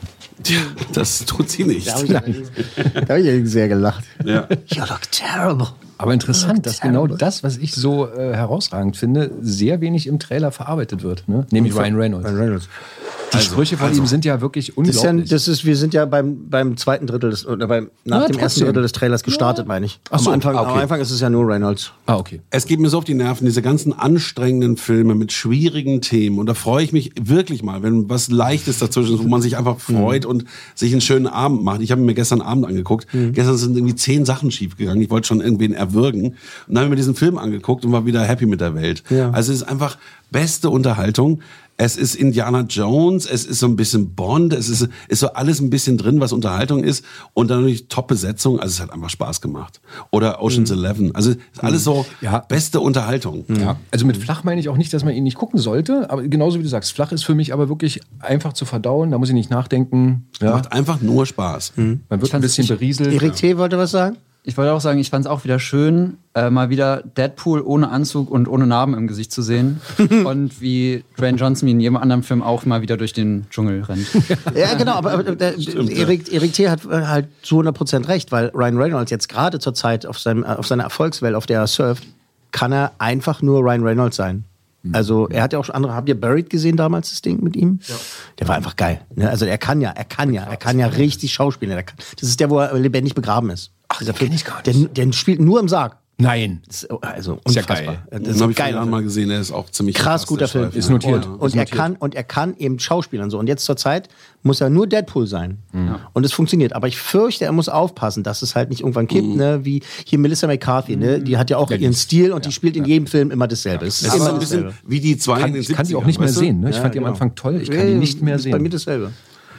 S4: Das tut sie nicht.
S3: Da habe ich, da hab ich sehr gelacht.
S4: Ja.
S3: You look terrible.
S5: Aber interessant, dass genau das, was ich so äh, herausragend finde, sehr wenig im Trailer verarbeitet wird. Ne? Nämlich Ryan Reynolds.
S3: Ryan Reynolds.
S5: Die Sprüche von
S4: also,
S5: ihm sind ja wirklich
S3: Das ist ja,
S5: unglaublich.
S3: das ist, wir sind ja beim, beim zweiten Drittel des, oder beim, nach
S5: Ja,
S3: dem ersten
S5: trotzdem.
S3: Drittel des Trailers gestartet, meine ich.
S5: Ach so,
S3: am, Anfang,
S5: okay.
S3: am Anfang ist es ja nur Reynolds.
S5: ah, okay.
S4: Es geht mir so auf die Nerven, diese ganzen anstrengenden Filme mit schwierigen Themen. Und da freue ich mich wirklich mal, wenn was Leichtes dazwischen ist, wo man sich einfach freut und sich einen schönen Abend macht. Ich habe mir gestern Abend angeguckt. Gestern sind irgendwie zehn Sachen schiefgegangen. Ich wollte schon irgendwen erwürgen. Und dann habe ich mir diesen Film angeguckt und war wieder happy mit der Welt.
S3: Ja.
S4: Also es ist einfach beste Unterhaltung. Es ist Indiana Jones, es ist so ein bisschen Bond, es ist, ist so alles ein bisschen drin, was Unterhaltung ist. Und dann natürlich Top-Besetzung, also es hat einfach Spaß gemacht. Oder Ocean's Eleven, also es ist alles so
S5: Ja.
S4: beste Unterhaltung.
S5: Ja, also mit flach meine ich auch nicht, dass man ihn nicht gucken sollte, aber genauso wie du sagst, flach ist für mich aber wirklich einfach zu verdauen, da muss ich nicht nachdenken. Ja.
S4: Macht einfach nur Spaß.
S5: Man wird ein bisschen berieselt.
S3: Erik T. wollte was sagen?
S7: Ich wollte auch sagen, ich fand es auch wieder schön, äh, mal wieder Deadpool ohne Anzug und ohne Narben im Gesicht zu sehen. Und wie Dwayne Johnson wie in jedem anderen Film auch mal wieder durch den Dschungel rennt.
S3: Ja, genau, aber, aber der, Erik, Erik T. hat äh, halt zu hundert Prozent recht, weil Ryan Reynolds jetzt gerade zur Zeit auf, seinem, auf seiner Erfolgswelle, auf der er surft, kann er einfach nur Ryan Reynolds sein. Also er hat ja auch schon andere, habt ihr Buried gesehen damals, das Ding mit ihm? Ja. Der war einfach geil. Ne? Also er kann ja, er kann ja, er kann ja richtig schauspielen. Er kann, das ist der, wo er lebendig begraben ist.
S5: Ach, den kenn ich gar
S3: Der,
S5: nicht.
S3: der spielt nur im Sarg.
S5: Nein.
S3: Das ist, also
S5: Ist ja
S3: unfassbar.
S5: geil.
S3: Das
S4: Das
S3: ist
S4: habe
S3: ein
S4: ich vor
S3: geiler
S4: Jahren
S3: Film.
S4: mal gesehen, der ist auch ziemlich
S3: Krass guter Film.
S4: fantastisch.
S5: Ist notiert.
S4: Ja.
S3: Und
S5: Ist
S3: er
S5: notiert.
S3: kann und er kann eben schauspielern so. Und jetzt zur Zeit muss er nur Deadpool sein. Und es funktioniert. Aber ich fürchte, er muss aufpassen, dass es halt nicht irgendwann kippt,
S4: Mhm.
S3: ne? Wie hier Melissa McCarthy, ne? Die hat ja auch
S5: Ja, die
S3: ihren
S5: ist-
S3: Stil und die spielt in jedem Film immer dasselbe. Es ist
S4: Das ist
S3: immer
S4: so ein bisschen
S3: dasselbe.
S4: wie die zwei
S5: Kann,
S4: in den
S5: ich kann die auch
S4: siebzigern,
S5: nicht mehr
S4: weißt du?
S5: sehen. Ne? Ich
S3: Ja,
S5: fand die am
S3: genau.
S5: Anfang toll, ich kann die nicht mehr
S3: ist bei mir
S5: sehen.
S3: dasselbe.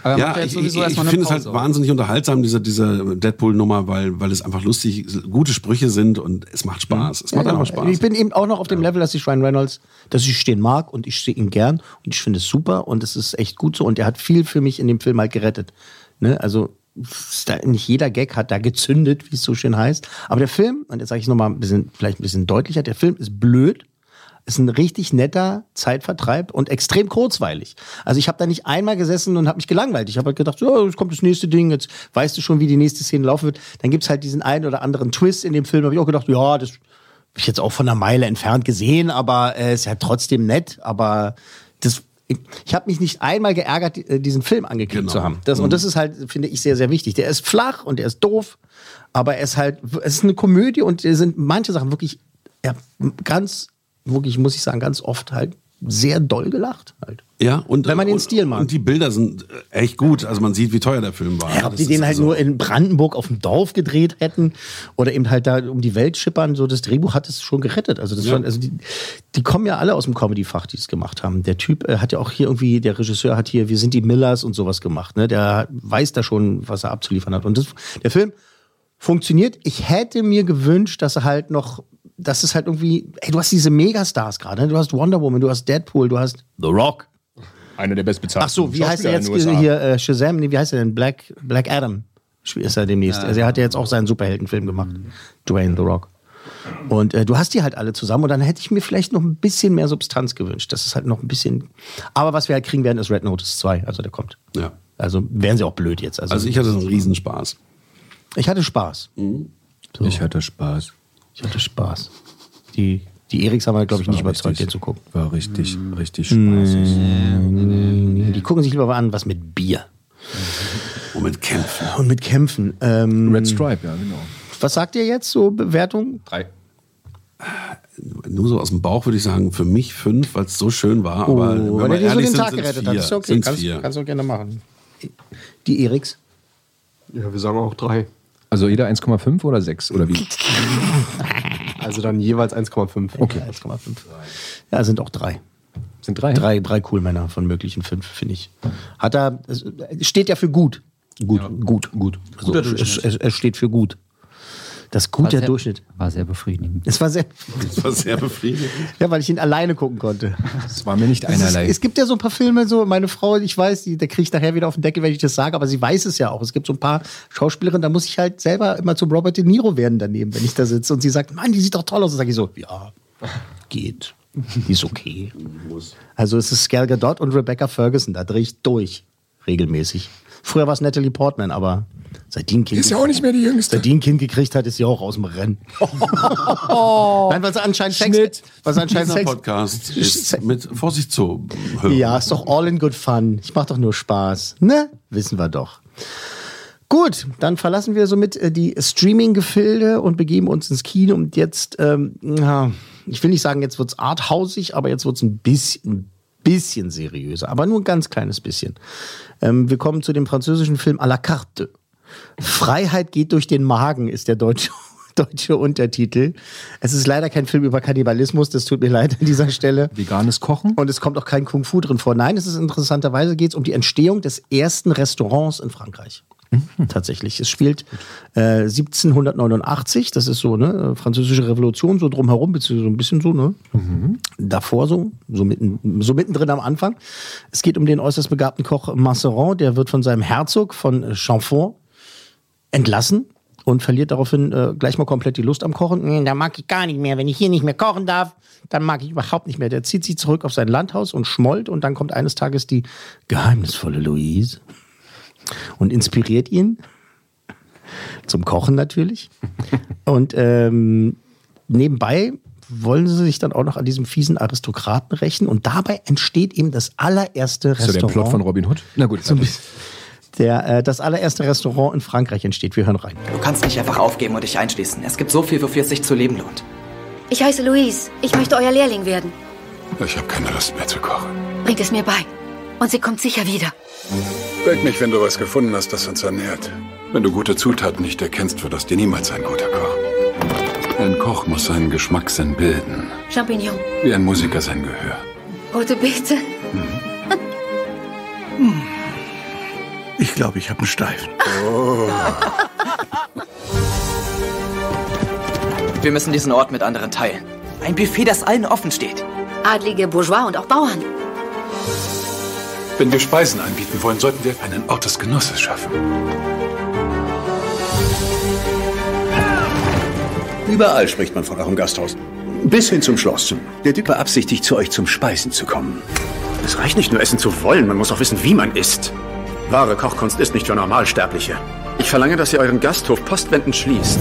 S7: Aber
S4: ja, ich, ich, ich finde es halt wahnsinnig unterhaltsam, diese, diese Deadpool-Nummer, weil, weil es einfach lustig, gute Sprüche sind und es macht Spaß. Es macht
S3: ja,
S4: einfach Spaß.
S3: Ich bin eben auch noch auf dem Level, dass ich Ryan Reynolds, dass ich den mag und ich sehe ihn gern und ich finde es super und es ist echt gut so und er hat viel für mich in dem Film halt gerettet. Ne? Also nicht jeder Gag hat da gezündet, wie es so schön heißt. Aber der Film, und jetzt sage ich nochmal ein bisschen, vielleicht ein bisschen deutlicher, der Film ist blöd. Ist ein richtig netter Zeitvertreib und extrem kurzweilig. Also ich habe da nicht einmal gesessen und habe mich gelangweilt. Ich habe halt gedacht, so, jetzt kommt das nächste Ding, jetzt weißt du schon, wie die nächste Szene laufen wird. Dann gibt's halt diesen einen oder anderen Twist in dem Film. Habe ich auch gedacht, ja, das habe ich jetzt auch von einer Meile entfernt gesehen, aber es äh, ist ja trotzdem nett. Aber das, ich, ich habe mich nicht einmal geärgert, diesen Film angeklickt
S4: genau.
S3: zu haben. Das, mhm. Und das ist halt, finde ich, sehr, sehr wichtig. Der ist flach und er ist doof, aber er ist halt, es ist eine Komödie und es sind manche Sachen wirklich ja, ganz wirklich, muss ich sagen, ganz oft halt sehr doll gelacht halt.
S4: Ja, und
S3: wenn man den
S4: und,
S3: Stil mag.
S4: Und die Bilder sind echt gut. Also man sieht, wie teuer der Film war.
S3: Ja, ob die den halt
S4: also
S3: nur in Brandenburg auf dem Dorf gedreht hätten oder eben halt da um die Welt schippern, so das Drehbuch hat es schon gerettet. Also das
S4: ja.
S3: schon, also die, die kommen ja alle aus dem Comedy-Fach, die es gemacht haben. Der Typ äh, hat ja auch hier irgendwie, der Regisseur hat hier, wir sind die Millers und sowas gemacht. Ne? Der weiß da schon, was er abzuliefern hat. Und das, der Film funktioniert. Ich hätte mir gewünscht, dass er halt noch das ist halt irgendwie, ey, du hast diese Megastars gerade, du hast Wonder Woman, du hast Deadpool, du hast The Rock.
S5: Einer der bestbezahlten.
S3: Ach so, wie heißt er jetzt hier, äh, Shazam, nee, wie heißt er denn? Black, Black Adam ist er demnächst. Ja. Also er hat ja jetzt auch seinen Superheldenfilm gemacht, mhm. Dwayne The Rock. Und äh, du hast die halt alle zusammen und dann hätte ich mir vielleicht noch ein bisschen mehr Substanz gewünscht. Das ist halt noch ein bisschen, aber was wir halt kriegen werden, ist Red Notice zwei, also der kommt.
S4: Ja.
S3: Also wären sie auch blöd jetzt. Also,
S4: also ich hatte einen Riesenspaß.
S3: Ich hatte Spaß.
S4: Mhm.
S5: So. Ich hatte Spaß.
S3: Ich hatte Spaß. Die, die Eriks haben wir, glaube ich, nicht überzeugt, den zu gucken.
S5: War richtig, mm. richtig spaßig.
S3: Mm. Die gucken sich lieber mal an, was mit Bier.
S4: Und mit Kämpfen.
S3: Und mit Kämpfen. Ähm,
S5: Red Stripe, ja, genau.
S3: Was sagt ihr jetzt, so Bewertung?
S5: Drei.
S4: Nur so aus dem Bauch würde ich sagen, für mich fünf, weil es so schön war.
S3: Oh,
S4: aber wenn
S3: weil
S4: wir
S3: er dir so den
S4: sind,
S3: Tag
S4: sind
S3: gerettet
S4: vier.
S3: hat. Ist okay,
S4: Sind's
S3: kannst,
S4: vier.
S3: kannst du gerne machen. Die Eriks?
S6: Ja, wir sagen auch drei.
S5: Also jeder eins Komma fünf oder sechs oder wie?
S6: Also dann jeweils eins Komma fünf.
S3: Okay, eins Komma fünf. Ja, sind auch drei.
S5: Sind drei?
S3: Drei, drei Coolmänner von möglichen fünf, finde ich. Hat er, es steht ja für gut. Gut, ja. gut, gut. Also es, es, es steht für gut. Das gut der Durchschnitt.
S7: War sehr befriedigend.
S3: Es war sehr,
S4: das war sehr befriedigend.
S3: Ja, weil ich ihn alleine gucken konnte.
S5: Es war mir nicht einerlei.
S3: Es, ist, es gibt ja so ein paar Filme, so meine Frau, ich weiß, die, der kriege ich nachher wieder auf den Deckel, wenn ich das sage, aber sie weiß es ja auch. Es gibt so ein paar Schauspielerinnen, da muss ich halt selber immer zum Robert De Niro werden daneben, wenn ich da sitze. Und sie sagt, Mann, die sieht doch toll aus. Und sage ich so, ja, geht. Die ist okay. Also es ist Gal Gadot und Rebecca Ferguson, da drehe ich durch. Regelmäßig. Früher war es Natalie Portman, aber seit die ein Kind,
S5: ist ja auch nicht mehr die Jüngste.
S3: Seit die ein Kind gekriegt hat, ist sie auch aus dem Rennen. Nein, weil sie anscheinend Sex, weil sie anscheinend
S4: Dieser
S3: Sex
S4: Podcast ist mit Vorsicht zu hören.
S3: Ja, ist doch all in good fun. Ich mach doch nur Spaß. Ne? Wissen wir doch. Gut, dann verlassen wir somit äh, die Streaming-Gefilde und begeben uns ins Kino. Und jetzt, ähm, ja, ich will nicht sagen, jetzt wird's arthausig, aber jetzt wird's ein bisschen, bisschen seriöser. Aber nur ein ganz kleines bisschen. Ähm, wir kommen zu dem französischen Film à la carte. Freiheit geht durch den Magen ist der deutsche, deutsche Untertitel. Es ist leider kein Film über Kannibalismus, das tut mir leid an dieser Stelle.
S5: Veganes Kochen?
S3: Und es kommt auch kein Kung Fu drin vor. Nein, es ist interessanterweise, geht es um die Entstehung des ersten Restaurants in Frankreich. Mhm. Tatsächlich. Es spielt äh, siebzehnhundertneunundachtzig, das ist so, ne, französische Revolution, so drumherum, beziehungsweise so ein bisschen so, ne? Mhm. Davor so, so, mitten, so mittendrin am Anfang. Es geht um den äußerst begabten Koch Masseron, der wird von seinem Herzog von Chamfort entlassen und verliert daraufhin äh, gleich mal komplett die Lust am Kochen. Nee, da mag ich gar nicht mehr. Wenn ich hier nicht mehr kochen darf, dann mag ich überhaupt nicht mehr. Der zieht sich zurück auf sein Landhaus und schmollt und dann kommt eines Tages die geheimnisvolle Louise und inspiriert ihn zum Kochen natürlich. Und ähm, nebenbei wollen sie sich dann auch noch an diesem fiesen Aristokraten rächen und dabei entsteht eben das allererste
S5: Restaurant.
S3: Ist
S5: so der Plot von Robin Hood? Na gut.
S3: So der, äh, das allererste Restaurant in Frankreich entsteht. Wir hören rein.
S12: Du kannst nicht einfach aufgeben und dich einschließen. Es gibt so viel, wofür es sich zu leben lohnt.
S11: Ich heiße Louise. Ich möchte euer Lehrling werden.
S13: Ich habe keine Lust mehr zu kochen.
S11: Bringt es mir bei. Und sie kommt sicher wieder.
S13: Weck mich, wenn du was gefunden hast, das uns ernährt. Wenn du gute Zutaten nicht erkennst, wird aus dir niemals ein guter Koch. Ein Koch muss seinen Geschmackssinn bilden.
S11: Champignon.
S13: Wie ein Musiker sein Gehör.
S11: Rote Beete.
S13: Mhm. Ich glaube, ich habe einen Steifen.
S12: Oh. Wir müssen diesen Ort mit anderen teilen. Ein Buffet, das allen offen steht.
S11: Adlige, Bourgeois und auch Bauern.
S13: Wenn wir Speisen anbieten wollen, sollten wir einen Ort des Genusses schaffen.
S14: Überall spricht man von eurem Gasthaus. Bis hin zum Schloss. Der Typ beabsichtigt, zu euch zum Speisen zu kommen. Es reicht nicht nur essen zu wollen, man muss auch wissen, wie man isst. Wahre Kochkunst ist nicht für Normalsterbliche. Ich verlange, dass ihr euren Gasthof postwendend schließt.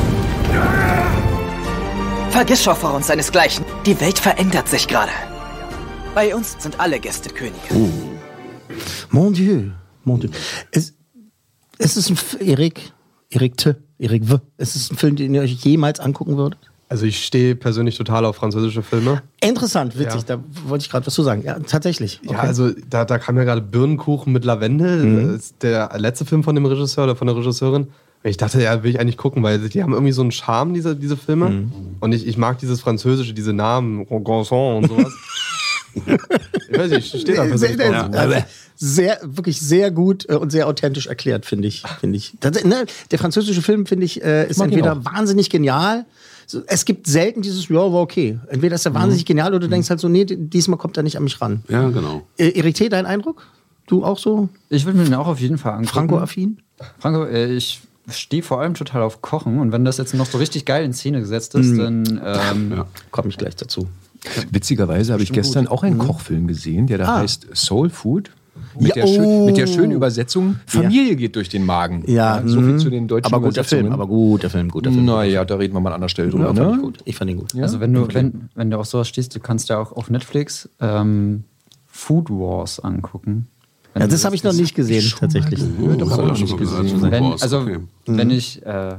S12: Vergiss Schoffer und seinesgleichen. Die Welt verändert sich gerade. Bei uns sind alle Gäste Könige.
S3: Oh. Mon Dieu, mon Dieu. Es, es ist ein F Erik, Erik T, Erik W. Es ist ein Film, den ihr euch jemals angucken würdet?
S6: Also ich stehe persönlich total auf französische Filme.
S3: Interessant, witzig,
S6: Ja.
S3: da wollte ich gerade was zu sagen. Ja, tatsächlich. Okay.
S6: Ja, also da, da kam ja gerade Birnenkuchen mit Lavendel.
S3: Mhm.
S6: Das ist der letzte Film von dem Regisseur oder von der Regisseurin. Ich dachte, ja, will ich eigentlich gucken, weil die haben irgendwie so einen Charme, diese, diese Filme.
S3: Mhm.
S6: Und ich, ich mag dieses Französische, diese Namen, Rongonson und sowas. Ich weiß nicht, ich stehe da
S3: sehr,
S6: persönlich drauf.
S3: sehr, sehr, wirklich sehr gut äh, und sehr authentisch erklärt, finde ich. Find ich. Das, ne, der französische Film, finde ich, äh, ist
S5: mag ihn
S3: entweder
S5: auch.
S3: wahnsinnig genial. So, es gibt selten dieses, ja, war okay. Entweder ist er wahnsinnig genial oder du denkst halt so, nee, diesmal kommt er nicht an mich ran.
S4: Ja, genau.
S3: Äh, Erik T., dein Eindruck? Du auch so?
S7: Ich würde mir den auch auf jeden Fall angucken.
S3: Franco-affin?
S7: Franco, äh, ich stehe vor allem total auf Kochen. Und wenn das jetzt noch so richtig geil in Szene gesetzt ist,
S3: Mhm.
S7: dann ähm,
S3: ja. komme ich gleich dazu.
S5: Witzigerweise habe ich
S7: Bestimmt
S5: gestern
S7: gut.
S5: auch einen
S7: Mhm.
S5: Kochfilm gesehen, der da
S3: Ah.
S5: heißt Soul Food. Mit,
S3: Ja,
S5: der schön,
S3: oh.
S5: mit der schönen Übersetzung, Familie geht durch den Magen.
S3: Ja,
S5: so viel
S3: mhm.
S5: zu den deutschen
S3: aber guter
S5: Übersetzungen.
S3: Film, aber guter Film, guter Film.
S5: Naja, da reden wir mal an anderer Stelle drüber.
S3: Ja, fand ich
S5: Ne?
S3: gut. Ich fand ihn gut.
S5: Ja?
S7: Also wenn du,
S5: Okay.
S7: wenn, wenn du auf sowas stehst, du kannst ja auch auf Netflix ähm, Food Wars angucken. Wenn
S3: Ja,
S7: du
S3: das habe ich noch nicht gesehen, tatsächlich.
S5: gehört, aber auch noch nicht gesehen.
S7: Wenn,
S4: Wars,
S7: also
S4: okay.
S7: wenn ich, äh,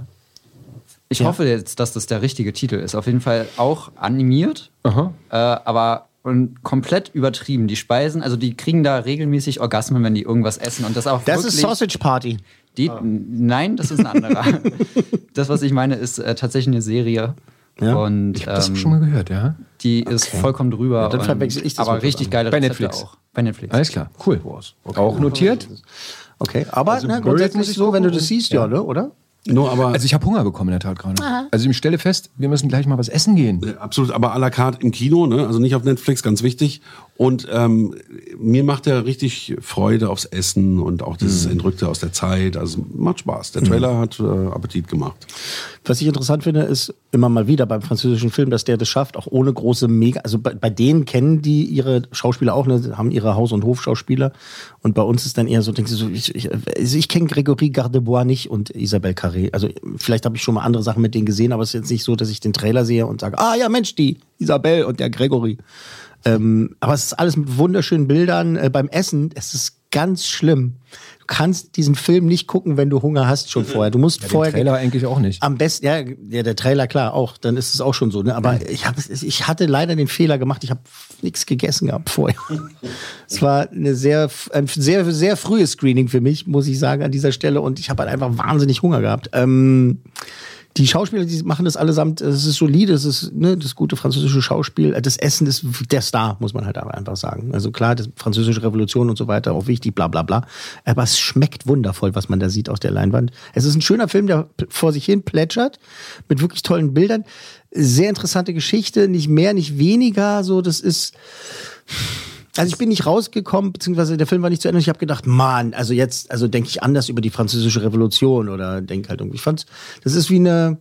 S7: ich
S3: Ja.
S7: hoffe jetzt, dass das der richtige Titel ist. Auf jeden Fall auch animiert,
S5: Aha.
S7: äh, aber und komplett übertrieben. Die Speisen, also die kriegen da regelmäßig Orgasmen, wenn die irgendwas essen und das auch
S3: Das
S7: wirklich,
S3: ist Sausage Party.
S7: Die, Nein, das ist ein anderer. Das, was ich meine, ist äh, tatsächlich eine Serie.
S3: Ja.
S7: Und,
S5: Ich habe das
S7: ähm,
S5: schon mal gehört, ja.
S7: Die ist vollkommen drüber.
S3: Ja, dann
S7: und-
S3: verwechsel ich das
S7: aber
S3: mit
S7: richtig
S3: was
S7: geile
S5: Bei
S7: Rezepte
S5: Netflix.
S7: auch. Bei Netflix.
S5: Alles klar, cool. Auch notiert.
S3: Okay, aber
S5: Also
S3: ne,
S5: Buried
S3: grundsätzlich
S5: muss ich
S3: so, wenn du
S5: gucken.
S3: das siehst, ja,
S5: Ja.
S3: ne, oder?
S4: Nur aber
S5: Also ich habe Hunger bekommen in der Tat gerade. Also ich stelle fest, wir müssen gleich mal was essen gehen.
S4: Äh, absolut, aber à la carte im Kino, ne? Also nicht auf Netflix, ganz wichtig. Und ähm, mir macht er richtig Freude aufs Essen und auch dieses Entrückte aus der Zeit. Also macht Spaß. Der Trailer hat äh, Appetit gemacht.
S3: Was ich interessant finde, ist immer mal wieder beim französischen Film, dass der das schafft, auch ohne große Mega. Also bei, bei denen kennen die ihre Schauspieler auch, ne, haben ihre Haus- und Hofschauspieler. Und bei uns ist dann eher so, denkst du so, ich, ich, also ich kenne Grégory Gardebois nicht und Isabelle Carré. Also vielleicht habe ich schon mal andere Sachen mit denen gesehen, aber es ist jetzt nicht so, dass ich den Trailer sehe und sage, ah ja Mensch, die Isabelle und der Grégory. Ähm, aber es ist alles mit wunderschönen Bildern. Äh, beim Essen, es ist ganz schlimm. Du kannst diesen Film nicht gucken, wenn du Hunger hast schon vorher. Du musst
S5: Ja,
S3: vorher
S5: den Trailer eigentlich auch nicht.
S3: am besten, ja, ja, der Trailer, klar, auch. Dann ist es auch schon so. Ne? Aber ich, hab, ich hatte leider den Fehler gemacht, ich habe nichts gegessen gehabt vorher. Es war eine sehr, ein sehr, sehr frühes Screening für mich, muss ich sagen, an dieser Stelle. Und ich habe halt einfach wahnsinnig Hunger gehabt. Ähm, die Schauspieler, die machen das allesamt, es ist solide, es ist ne, das gute französische Schauspiel. Das Essen ist der Star, muss man halt aber einfach sagen. Also klar, das französische Revolution und so weiter, auch wichtig, bla bla bla. Aber es schmeckt wundervoll, was man da sieht auf der Leinwand. Es ist ein schöner Film, der vor sich hin plätschert, mit wirklich tollen Bildern. Sehr interessante Geschichte, nicht mehr, nicht weniger. So, das ist. Also ich bin nicht rausgekommen, beziehungsweise der Film war nicht zu Ende. Ich habe gedacht, Mann, also jetzt, also denke ich anders über die französische Revolution oder denke halt irgendwie. Ich fand, das ist wie eine,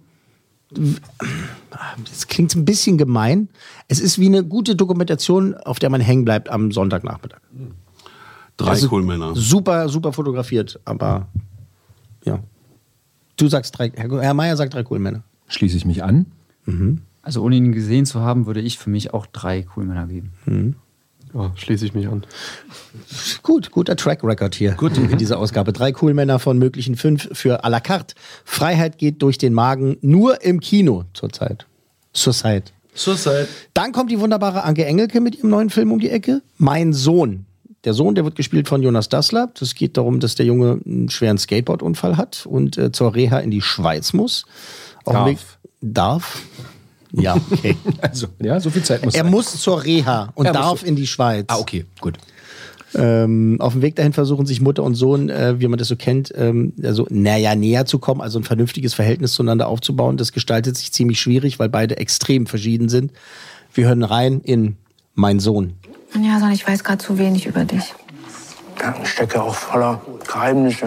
S3: das klingt ein bisschen gemein. Es ist wie eine gute Dokumentation, auf der man hängen bleibt am Sonntagnachmittag.
S4: Drei
S3: Also
S4: Coolmänner.
S3: Super, super fotografiert, aber ja. Du sagst drei, Herr, Herr Meier sagt drei Coolmänner.
S5: Schließe ich mich an.
S3: Mhm.
S7: Also ohne ihn gesehen zu haben, würde ich für mich auch drei Coolmänner geben.
S3: Mhm.
S6: Oh, schließe ich mich an.
S3: Gut, guter Track Record hier Gut. in dieser Ausgabe. Drei Coolmänner von möglichen fünf für à la carte. Freiheit geht durch den Magen, nur im Kino zurzeit. Zurzeit.
S4: Zurzeit.
S3: Dann kommt die wunderbare Anke Engelke mit ihrem neuen Film um die Ecke. Mein Sohn. Der Sohn, der wird gespielt von Jonas Dassler. Das geht darum, dass der Junge einen schweren Skateboardunfall hat und äh, zur Reha in die Schweiz muss. Auf dem
S5: Darf.
S3: Weg, darf. Ja, okay.
S5: Also, ja, so viel Zeit muss
S3: Er
S5: sein.
S3: muss zur Reha und
S5: Er muss
S3: darf
S5: so-
S3: in die Schweiz.
S5: Ah, okay, gut.
S3: Ähm, auf dem Weg dahin versuchen sich Mutter und Sohn, äh, wie man das so kennt, ähm, also naja, näher zu kommen, also ein vernünftiges Verhältnis zueinander aufzubauen. Das gestaltet sich ziemlich schwierig, weil beide extrem verschieden sind. Wir hören rein in Mein Sohn.
S15: Ja, sondern ich weiß gerade zu wenig über dich.
S16: Ich stecke auch voller Geheimnisse.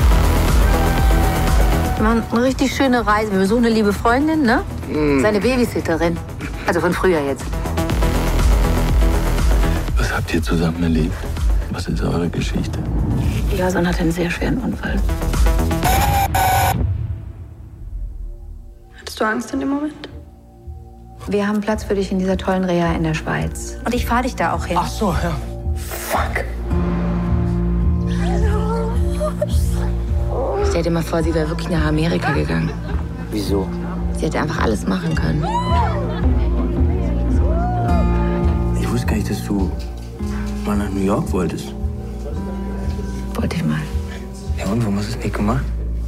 S11: Wir machen eine richtig schöne Reise. Wir besuchen eine liebe Freundin, ne?
S16: Mm.
S11: Seine Babysitterin. Also von früher jetzt.
S16: Was habt ihr zusammen erlebt? Was ist eure Geschichte?
S15: Jason hatte einen sehr schweren Unfall.
S11: Hattest du Angst in dem Moment? Wir haben Platz für dich in dieser tollen Reha in der Schweiz. Und ich fahre dich da auch hin.
S16: Ach so, ja. Fuck.
S11: Stell dir mal vor, sie wäre wirklich nach Amerika gegangen.
S16: Wieso?
S11: Sie hätte einfach alles machen können.
S16: Ich wusste gar nicht, dass du mal nach New York wolltest.
S11: Wollte ich mal.
S16: Ja, und warum hast du es nicht gemacht?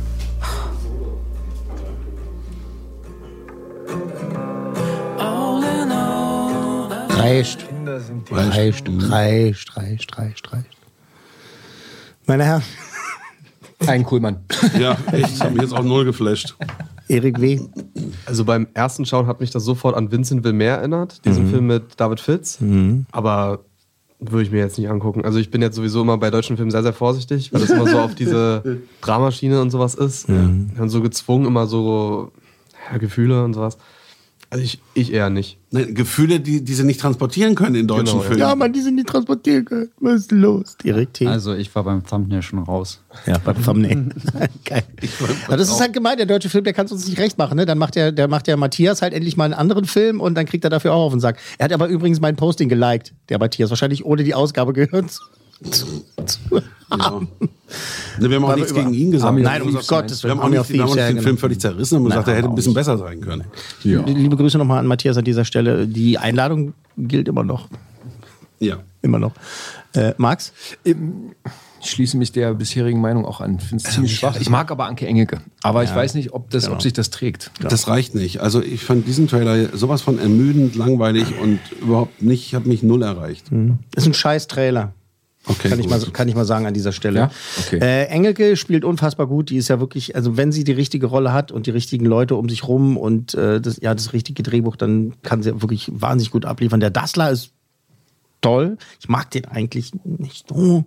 S3: Reicht. Reicht, reicht, reicht, reicht, reicht. Meine Herren.
S5: Ein Coolmann.
S4: Ja, echt, hat mich jetzt auch null geflasht.
S3: Erik W.
S6: Also beim ersten Schauen hat mich das sofort an Vincent Vilmer erinnert, diesen
S3: Mhm.
S6: Film mit David Fitz.
S3: Mhm.
S6: Aber würde ich mir jetzt nicht angucken. Also ich bin jetzt sowieso immer bei deutschen Filmen sehr, sehr vorsichtig, weil das immer so auf diese Dramaschiene und sowas ist.
S3: Mhm.
S6: Und so gezwungen, immer so ja, Gefühle und sowas. Also ich, ich eher nicht.
S4: Ne, Gefühle, die, die sie nicht transportieren können in deutschen
S6: Genau, ja.
S4: Filmen.
S3: Ja, man, die sind nicht transportieren können. Was ist los? Erik T.
S7: Also ich war beim Thumbnail schon raus.
S3: Ja, beim Thumbnail. Geil. Aber das ist halt gemein, der deutsche Film, der kann es uns nicht recht machen. Ne? Dann macht der, der macht der Matthias halt endlich mal einen anderen Film und dann kriegt er dafür auch auf den Sack. Er hat aber übrigens mein Posting geliked, der Matthias. Wahrscheinlich ohne die Ausgabe gehört zu, zu
S4: Ja. Ne, wir haben auch
S3: Weil
S4: nichts
S3: wir
S4: gegen
S3: über-
S4: ihn gesagt.
S3: Army Nein, um Gottes
S4: wir
S3: Willen,
S4: haben auch
S3: Army
S4: nicht,
S3: of
S4: wir haben auch
S3: Thieves,
S4: nicht
S3: ja,
S4: den
S3: genau.
S4: Film völlig zerrissen und
S3: Nein,
S4: gesagt, er hätte
S3: haben
S4: ein
S3: wir
S4: bisschen
S3: auch
S4: besser sein können.
S3: Ja. Liebe Grüße nochmal an Matthias an dieser Stelle. Die Einladung gilt immer noch.
S4: Ja.
S3: Immer noch. Äh, Max?
S5: Ich schließe mich der bisherigen Meinung auch an. Ich finde es ziemlich schwach. Ich mag aber Anke Engelke. Aber ich
S4: Ja.
S5: weiß nicht, ob, das,
S4: Genau.
S5: ob sich das trägt.
S4: Das reicht nicht. Also ich fand diesen Trailer sowas von ermüdend, langweilig und überhaupt nicht, hat mich null erreicht.
S3: Mhm. Ist ein scheiß Trailer.
S4: Okay,
S3: kann, ich mal,
S4: gut.
S3: kann ich mal sagen an dieser Stelle.
S5: Ja? Okay.
S3: Äh, Engelke spielt unfassbar gut. Die ist ja wirklich, also wenn sie die richtige Rolle hat und die richtigen Leute um sich rum und äh, das, ja, das richtige Drehbuch, dann kann sie wirklich wahnsinnig gut abliefern. Der Dassler ist toll. Ich mag den eigentlich nicht so.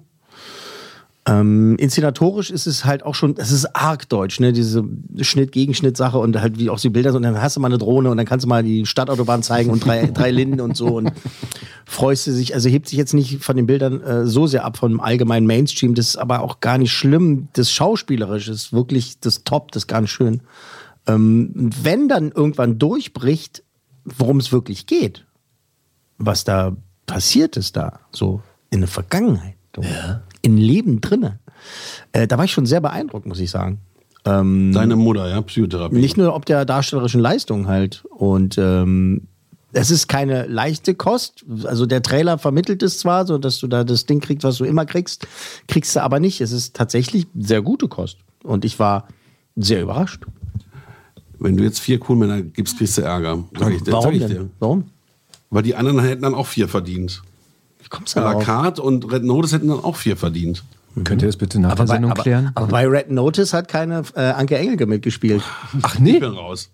S3: Ähm, inszenatorisch ist es halt auch schon, es ist arg deutsch, ne? Diese Schnitt-Gegenschnitt-Sache und halt wie auch die Bilder, und dann hast du mal eine Drohne und dann kannst du mal die Stadtautobahn zeigen und drei, drei Linden und so und freust du sich, also hebt sich jetzt nicht von den Bildern äh, so sehr ab vom allgemeinen Mainstream, das ist aber auch gar nicht schlimm, das Schauspielerische ist wirklich das Top, das ist ganz schön. Ähm, und wenn dann irgendwann durchbricht, worum es wirklich geht, was da passiert ist da, so in der Vergangenheit, so, in Leben drinne, äh, da war ich schon sehr beeindruckt, muss ich sagen. Ähm,
S4: Deine Mutter, ja, Psychotherapie.
S3: Nicht nur ob der darstellerischen Leistung halt. Und ähm, es ist keine leichte Kost. Also der Trailer vermittelt es zwar, so dass du da das Ding kriegst, was du immer kriegst, kriegst du aber nicht. Es ist tatsächlich sehr gute Kost. Und ich war sehr überrascht.
S4: Wenn du jetzt vier Coolmänner gibst, kriegst du Ärger. Sag ich, dir-
S3: Warum
S4: sag ich
S3: denn?
S4: dir.
S3: Warum?
S4: Weil die anderen hätten dann auch vier verdient.
S3: Wie kommst
S4: À
S3: du
S4: la
S3: darauf?
S4: carte und Red Notice hätten dann auch vier verdient.
S5: Könnt ihr das bitte nach
S3: Aber
S5: der
S3: bei,
S5: Sendung
S3: aber,
S5: klären?
S3: aber bei Red Notice hat keine äh, Anke Engelke mitgespielt.
S5: Ach nee?
S4: Ich bin raus.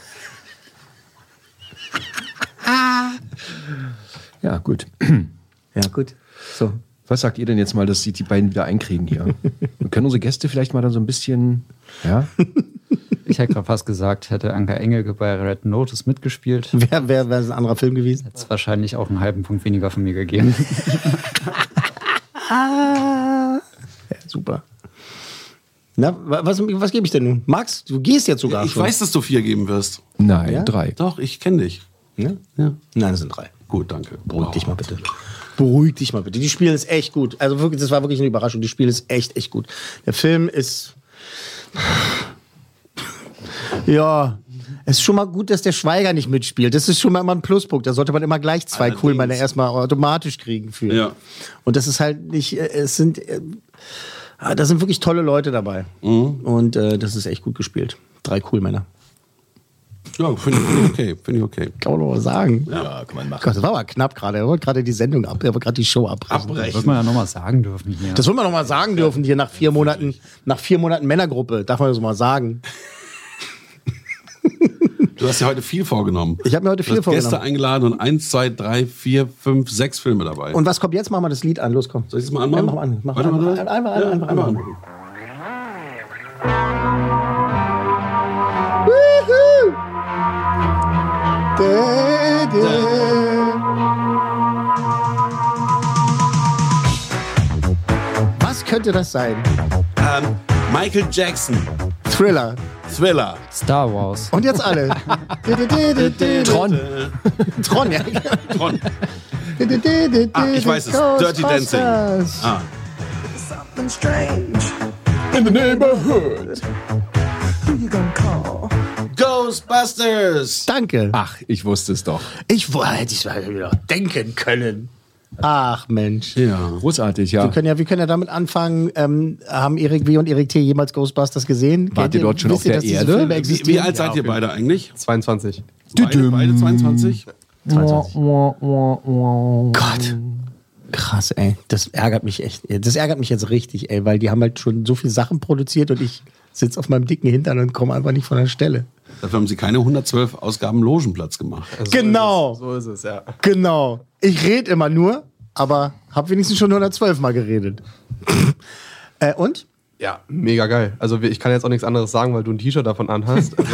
S5: Ja, gut.
S3: Ja, gut. So.
S5: Was sagt ihr denn jetzt mal, dass sie die beiden wieder einkriegen hier? Wir können unsere Gäste vielleicht mal dann so ein bisschen, ja?
S7: Ich hätte gerade fast gesagt, hätte Anke Engelke bei Red Notice mitgespielt,
S3: Wer wäre wär ein anderer Film gewesen?
S7: hätte es wahrscheinlich auch einen halben Punkt weniger von mir gegeben.
S3: Ah. Ja, super. Na, wa- was, was gebe ich denn nun? Max, du gehst jetzt sogar
S4: Ich
S3: schon.
S4: weiß, dass du vier geben wirst.
S5: Nein,
S3: Ja?
S5: drei.
S4: Doch, ich kenne dich.
S3: Ja?
S4: Ja.
S3: Nein, das sind drei.
S4: Gut, danke.
S3: Beruhig dich mal bitte. Beruhig dich mal bitte. Die spielen ist echt gut. Also wirklich, das war wirklich eine Überraschung. Die Spiel ist echt, echt gut. Der Film ist. Ja. Es ist schon mal gut, dass der Schweiger nicht mitspielt. Das ist schon mal immer ein Pluspunkt. Da sollte man immer gleich zwei
S4: Allerdings.
S3: cool, meine erstmal automatisch kriegen für.
S4: Ja.
S3: Und das ist halt nicht. äh, Es sind. äh, Da sind wirklich tolle Leute dabei.
S4: Mhm.
S3: Und äh, das ist echt gut gespielt. Drei cool Männer.
S4: Ja, finde ich okay. Finde ich okay.
S3: Kann man doch mal sagen.
S5: Ja, ja kann man machen.
S3: Gott, das war aber knapp gerade. Er wollte gerade die Sendung ab, er wollte gerade die Show abbrechen.
S7: Das wird man ja nochmal sagen dürfen hier.
S3: Das wird man noch mal sagen dürfen hier nach vier Monaten, nach vier Monaten Männergruppe. Darf man das mal sagen?
S4: Du hast ja heute viel vorgenommen.
S3: Ich habe mir heute viel
S4: du hast
S3: vorgenommen.
S4: Gäste eingeladen und eins, zwei, drei, vier, fünf, sechs Filme dabei.
S3: Und was kommt jetzt? Machen wir das Lied an. Los, komm.
S4: Soll ich das mal anmachen?
S3: Ja, mach mal an. Mach
S4: Warte
S3: mal
S4: mal.
S3: an. Einfach an.
S4: Ja,
S3: Einfach
S4: einfach
S3: an.
S4: an.
S3: Woohoo! Da, da. Was könnte das sein?
S4: Ähm, Michael Jackson.
S3: Thriller.
S4: Thriller.
S7: Star Wars.
S3: Und jetzt alle.
S5: Tron.
S3: Tron, ja.
S4: Tron. Ah, ich weiß es. Dirty Dancing. Ah.
S17: Something strange
S5: in the neighborhood.
S17: Who you gonna call?
S4: Ghostbusters.
S3: Danke.
S5: Ach, ich wusste es doch.
S3: Ich wo- hätte ich mal wieder denken können. Ach Mensch.
S4: Ja.
S5: Großartig, ja.
S3: Wir können ja, wir können ja damit anfangen. Ähm, haben Erik W. und Erik T. jemals Ghostbusters gesehen?
S5: Wart ihr dort schon
S3: wisst
S5: auf
S3: ihr,
S5: der
S3: dass diese
S5: Erde?
S3: Filme
S4: Wie,
S3: existieren?
S4: wie alt seid ihr beide eigentlich?
S6: zweiundzwanzig.
S4: Beide, beide zweiundzwanzig?
S3: zweiundzwanzig. Gott. Krass, ey. Das ärgert mich echt. Das ärgert mich jetzt richtig, ey, weil die haben halt schon so viele Sachen produziert und ich sitze auf meinem dicken Hintern und komme einfach nicht von der Stelle.
S4: Dafür haben sie keine hundertzwölf Ausgaben Logenplatz gemacht.
S6: Also
S3: Genau.
S6: So ist es, so ist es ja.
S3: Genau. Ich rede immer nur, aber habe wenigstens schon hundertzwölf Mal geredet. äh, und?
S6: Ja, mega geil. Also ich kann jetzt auch nichts anderes sagen, weil du ein T-Shirt davon anhast. Also,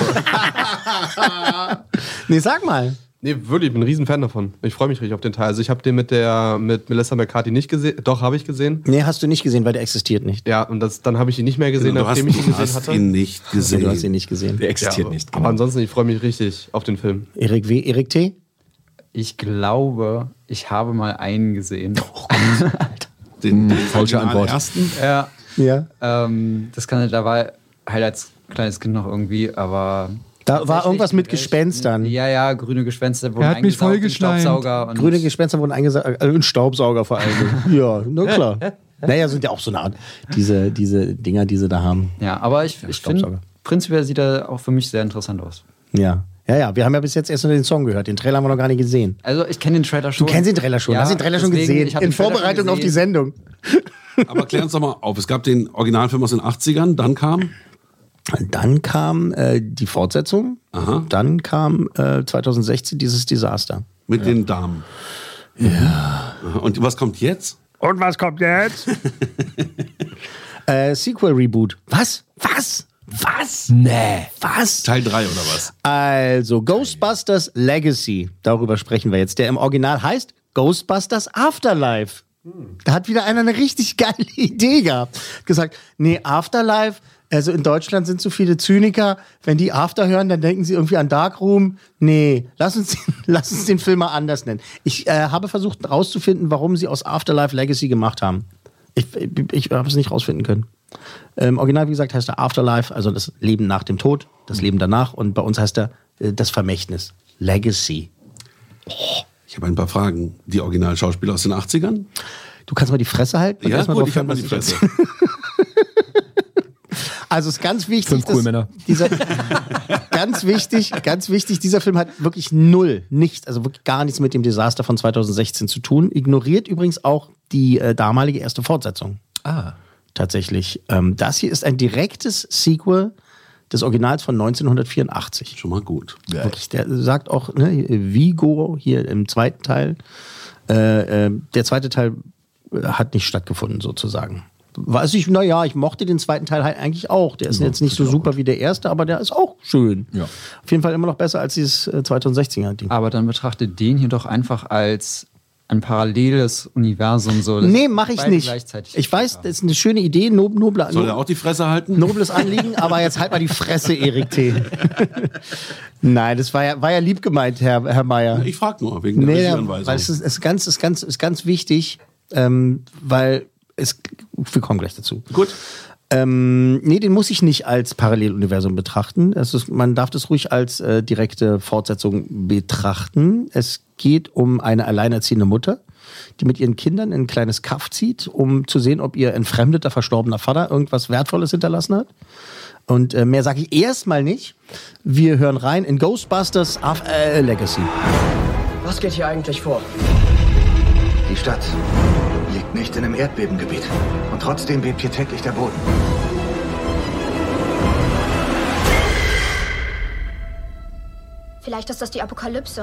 S3: Nee, sag mal.
S6: nee, wirklich, ich bin ein Riesenfan davon. Ich freue mich richtig auf den Teil. Also ich habe den mit der mit Melissa McCarthy nicht gesehen. Doch, habe ich gesehen.
S3: Nee, hast du nicht gesehen, weil der existiert nicht.
S6: Ja, und das, dann habe ich ihn nicht mehr gesehen,
S4: Genau, du hast,
S6: nachdem ich ihn
S4: du
S6: gesehen
S4: hast
S6: hatte.
S4: ihn nicht gesehen.
S3: Du hast ihn nicht gesehen.
S5: Der existiert
S6: Ja, aber,
S5: nicht.
S6: aber ansonsten, ich freue mich richtig auf den Film.
S3: Erik W., Erik T.?
S7: Ich glaube, ich habe mal einen gesehen.
S4: Den, den
S5: falsche
S4: Original
S5: Antwort.
S4: Ersten?
S7: Ja.
S3: Ja.
S7: Ähm, das kann da war halt als kleines Kind noch irgendwie, aber.
S3: Da war irgendwas mit Gespenstern.
S7: Ja, ja, grüne Gespenster wurden
S5: Er hat mich
S7: eingesaugt, ein
S5: vollgeschleimt.
S7: Staubsauger und
S3: Grüne Gespenster wurden eingesaugt, äh, ein Staubsauger vor allem. Ja, na klar. Naja, sind ja auch so eine Art, diese, diese Dinger, die sie da haben.
S7: Ja, aber ich, ich finde,
S3: Staubsauger.
S7: prinzipiell sieht er auch für mich sehr interessant aus.
S3: Ja. Ja, ja, wir haben ja bis jetzt erst nur den Song gehört. Den Trailer haben wir noch gar nicht gesehen.
S7: Also ich kenne den Trailer
S3: Du
S7: schon.
S3: kennst den Trailer schon,
S7: Ja,
S3: hast den Trailer schon
S7: deswegen,
S3: gesehen.
S7: ich hab
S3: In
S7: den Trailer schon
S3: Vorbereitung auf die
S7: gesehen.
S3: Sendung.
S4: Aber klär uns doch mal auf. Es gab den Originalfilm aus den achtzigern, dann kam...
S3: Dann kam äh, die Fortsetzung.
S4: Aha.
S3: Dann kam äh, zwanzig sechzehn dieses Desaster.
S4: Mit den Damen. Ja. Und was kommt jetzt?
S3: Und was kommt jetzt? äh, Sequel-Reboot. Was? Was? Was?
S5: Nee.
S3: Was?
S4: Teil drei oder was?
S3: Also, Ghostbusters Legacy. Darüber sprechen wir jetzt. Der im Original heißt Ghostbusters Afterlife. Da hat wieder einer eine richtig geile Idee gehabt. Gesagt, nee, Afterlife, also in Deutschland sind so viele Zyniker, wenn die After hören, dann denken sie irgendwie an Darkroom. Nee, lass uns, lass uns den Film mal anders nennen. Ich äh, habe versucht herauszufinden, warum sie aus Afterlife Legacy gemacht haben. Ich, ich, ich habe es nicht rausfinden können. Im Original, wie gesagt, heißt er Afterlife, also das Leben nach dem Tod, das Leben danach. Und bei uns heißt er äh, das Vermächtnis. Legacy.
S4: Ich habe ein paar Fragen. Die Originalschauspieler aus den achtzigern?
S3: Du kannst mal die Fresse halten? und
S4: Ja,
S3: erst mal
S4: gut,
S3: drauf
S4: ich habe mal
S3: hören,
S4: die
S3: was ich
S4: Fresse.
S3: Also es ist ganz wichtig,
S5: Fünf cool Männer.
S3: dieser, ganz wichtig, ganz wichtig, dieser Film hat wirklich null, nichts, also wirklich gar nichts mit dem Desaster von zwanzig sechzehn zu tun. Ignoriert übrigens auch die äh, damalige erste Fortsetzung.
S5: Ah.
S3: Tatsächlich. Ähm, das hier ist ein direktes Sequel des Originals von neunzehnhundertvierundachtzig.
S4: Schon mal gut.
S3: Wirklich, der sagt auch, ne, Vigo hier im zweiten Teil, äh, äh, der zweite Teil hat nicht stattgefunden sozusagen. Weiß ich, naja, ich mochte den zweiten Teil halt eigentlich auch. Der ist
S5: Ja,
S3: jetzt nicht so super wie der erste, aber der ist auch schön.
S5: Ja.
S3: Auf jeden Fall immer noch besser als dieses äh, zwanzig sechzehn-Ding.
S7: Aber dann betrachtet den hier doch einfach als ein paralleles Universum. So, dass
S3: Nee, mache ich
S7: beide
S3: nicht.
S7: gleichzeitig
S3: Ich weiß, das ist eine schöne Idee, nob, nobler,
S4: Soll er auch die Fresse halten?
S3: nobles Anliegen, aber jetzt halt mal die Fresse, Erik T. Nein, das war ja, war ja lieb gemeint, Herr, Herr Mayer.
S4: Ich frage nur, wegen der
S3: Nee, ja,
S4: Regieanweisung.
S3: weil es ist, ist, ganz, ist, ganz, ist ganz wichtig, ähm, weil es, wir kommen gleich dazu.
S4: Gut.
S3: Ähm, nee, den muss ich nicht als Paralleluniversum betrachten. Es ist, man darf das ruhig als äh, direkte Fortsetzung betrachten. Es geht um eine alleinerziehende Mutter, die mit ihren Kindern in ein kleines Kaff zieht, um zu sehen, ob ihr entfremdeter, verstorbener Vater irgendwas Wertvolles hinterlassen hat. Und äh, mehr sage ich erstmal nicht. Wir hören rein in Ghostbusters Af- äh, Legacy.
S12: Was geht hier eigentlich vor?
S18: Die Stadt liegt nicht in einem Erdbebengebiet. Und trotzdem bebt hier täglich der Boden.
S19: Vielleicht ist das die Apokalypse.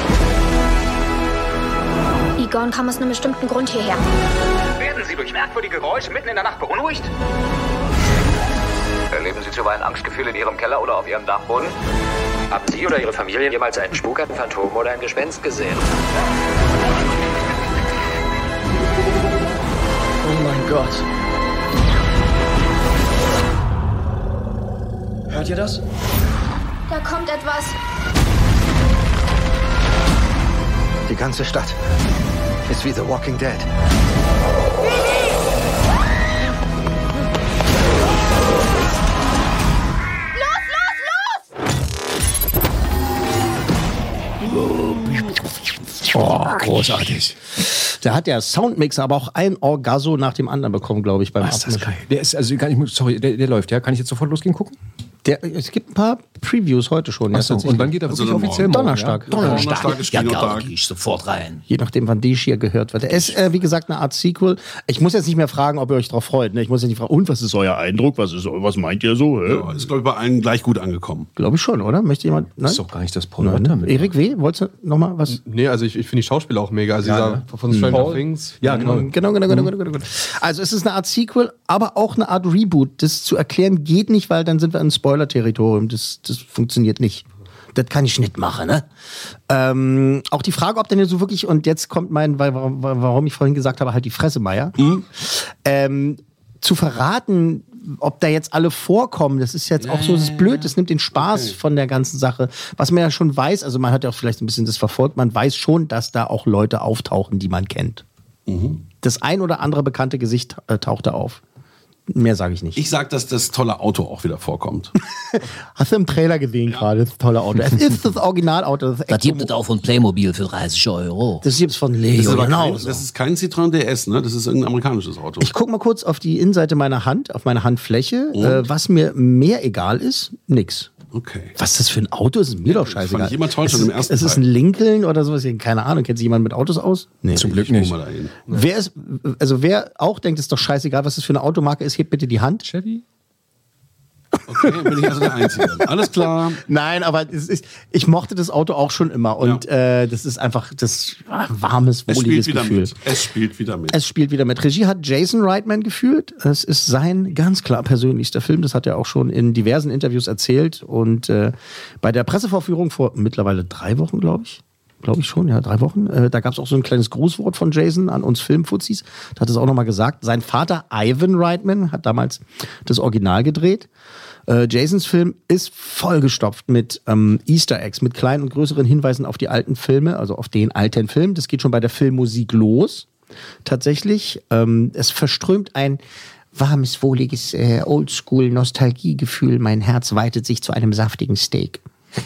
S19: Egon kam aus einem bestimmten Grund hierher.
S20: Werden Sie durch merkwürdige Geräusche mitten in der Nacht beunruhigt? Erleben Sie zuweilen Angstgefühle in Ihrem Keller oder auf Ihrem Dachboden? Haben Sie oder Ihre Familie jemals einen Spuk, ein Phantom oder ein Gespenst gesehen?
S12: Oh mein Gott. Hört ihr das?
S19: Da kommt etwas.
S18: Die ganze Stadt ist wie The Walking Dead.
S3: Oh, großartig. Da hat der Soundmixer aber auch ein Orgasmo nach dem anderen bekommen, glaube ich, beim
S5: Was ist das geil. Der ist, also, gar nicht, sorry, der, der läuft, ja? Kann ich jetzt sofort losgehen gucken?
S3: Der, es gibt ein paar Previews heute schon. Ja,
S5: Achso, und wann geht er wirklich also offiziell morgen?
S3: Donnerstag.
S5: Ja?
S3: Donnerstag.
S5: Donnerstag ist Kinotag.
S3: Ja, gehe ich sofort rein. Je nachdem, wann die hier gehört wird. Er ist, äh, wie gesagt, eine Art Sequel. Ich muss jetzt nicht mehr fragen, ob ihr euch darauf freut. Ne? Ich muss jetzt nicht fragen, und was ist euer Eindruck? Was, ist, was meint ihr so? Hä?
S4: Ja, ist, glaube ich, bei allen gleich gut angekommen.
S3: Glaube ich schon, oder? Möchte jemand? Nein?
S5: Das ist doch gar nicht das Problem damit.
S3: Erik W., wolltest du noch mal was?
S6: Nee, also ich, ich finde die Schauspieler auch mega. Also
S3: Ja,
S6: dieser
S3: ne?
S6: von Stranger
S3: Paul?
S6: Things.
S3: Ja, genau. Genau, genau, genau, genau, genau, genau. Also es ist eine Art Sequel, aber auch eine Art Reboot. Das zu erklären geht nicht, weil dann sind wir im Spoiler-Territorium. Das, das funktioniert nicht. Das kann ich nicht machen, ne? Ähm, auch die Frage, ob denn so wirklich, und jetzt kommt mein, weil, warum ich vorhin gesagt habe, halt die Fresse, Meier. Mhm. Ähm, zu verraten, ob da jetzt alle vorkommen, das ist jetzt auch so, das ist blöd, das nimmt den Spaß okay. von der ganzen Sache. Was man ja schon weiß, also man hat ja auch vielleicht ein bisschen das verfolgt, man weiß schon, dass da auch Leute auftauchen, die man kennt.
S4: Mhm.
S3: Das ein oder andere bekannte Gesicht äh, taucht da auf. Mehr sage ich nicht.
S4: Ich sag, dass das tolle Auto auch wieder vorkommt.
S3: Hast du im Trailer gesehen ja. gerade, das tolle Auto. Es ist das Originalauto. Das,
S21: das gibt es auch von Playmobil für dreißig Euro.
S3: Das gibt es von Leo,
S4: das ist
S3: genau.
S4: Kein, das ist kein Citroën D S, ne? Das ist irgendein amerikanisches Auto.
S3: Ich guck mal kurz auf die Innenseite meiner Hand, auf meine Handfläche. Äh, was mir mehr egal ist, nix.
S4: Okay.
S3: Was das für ein Auto ist, ist mir ja, doch scheißegal.
S4: Fand ich immer toll, schon
S3: es
S4: im ersten
S3: ist, es ist ein Lincoln oder sowas, keine Ahnung. Kennt sich jemand mit Autos aus?
S5: Nee, zum Glück nicht.
S4: Mal dahin.
S3: Wer ist, also wer auch denkt, es ist doch scheißegal, was das für eine Automarke ist, hebt bitte die Hand.
S5: Chevy?
S4: Okay, bin ich also der Einzige. Alles klar.
S3: Nein, aber es ist, ich mochte das Auto auch schon immer und ja. äh, das ist einfach das ah, warmes, wohliges Gefühl.
S4: Mit. Es spielt wieder mit.
S3: Es spielt wieder mit. Regie hat Jason Reitman geführt. Es ist sein ganz klar persönlichster Film. Das hat er auch schon in diversen Interviews erzählt und äh, bei der Pressevorführung vor mittlerweile drei Wochen, glaube ich, glaube ich schon, ja, drei Wochen. Äh, da gab es auch so ein kleines Grußwort von Jason an uns Filmfuzis. Da hat es auch nochmal gesagt. Sein Vater Ivan Reitman hat damals das Original gedreht. Äh, Jasons Film ist vollgestopft mit ähm, Easter Eggs, mit kleinen und größeren Hinweisen auf die alten Filme, also auf den alten Film. Das geht schon bei der Filmmusik los. Tatsächlich. Ähm, es verströmt ein warmes, wohliges äh, Oldschool-Nostalgiegefühl. Mein Herz weitet sich zu einem saftigen Steak.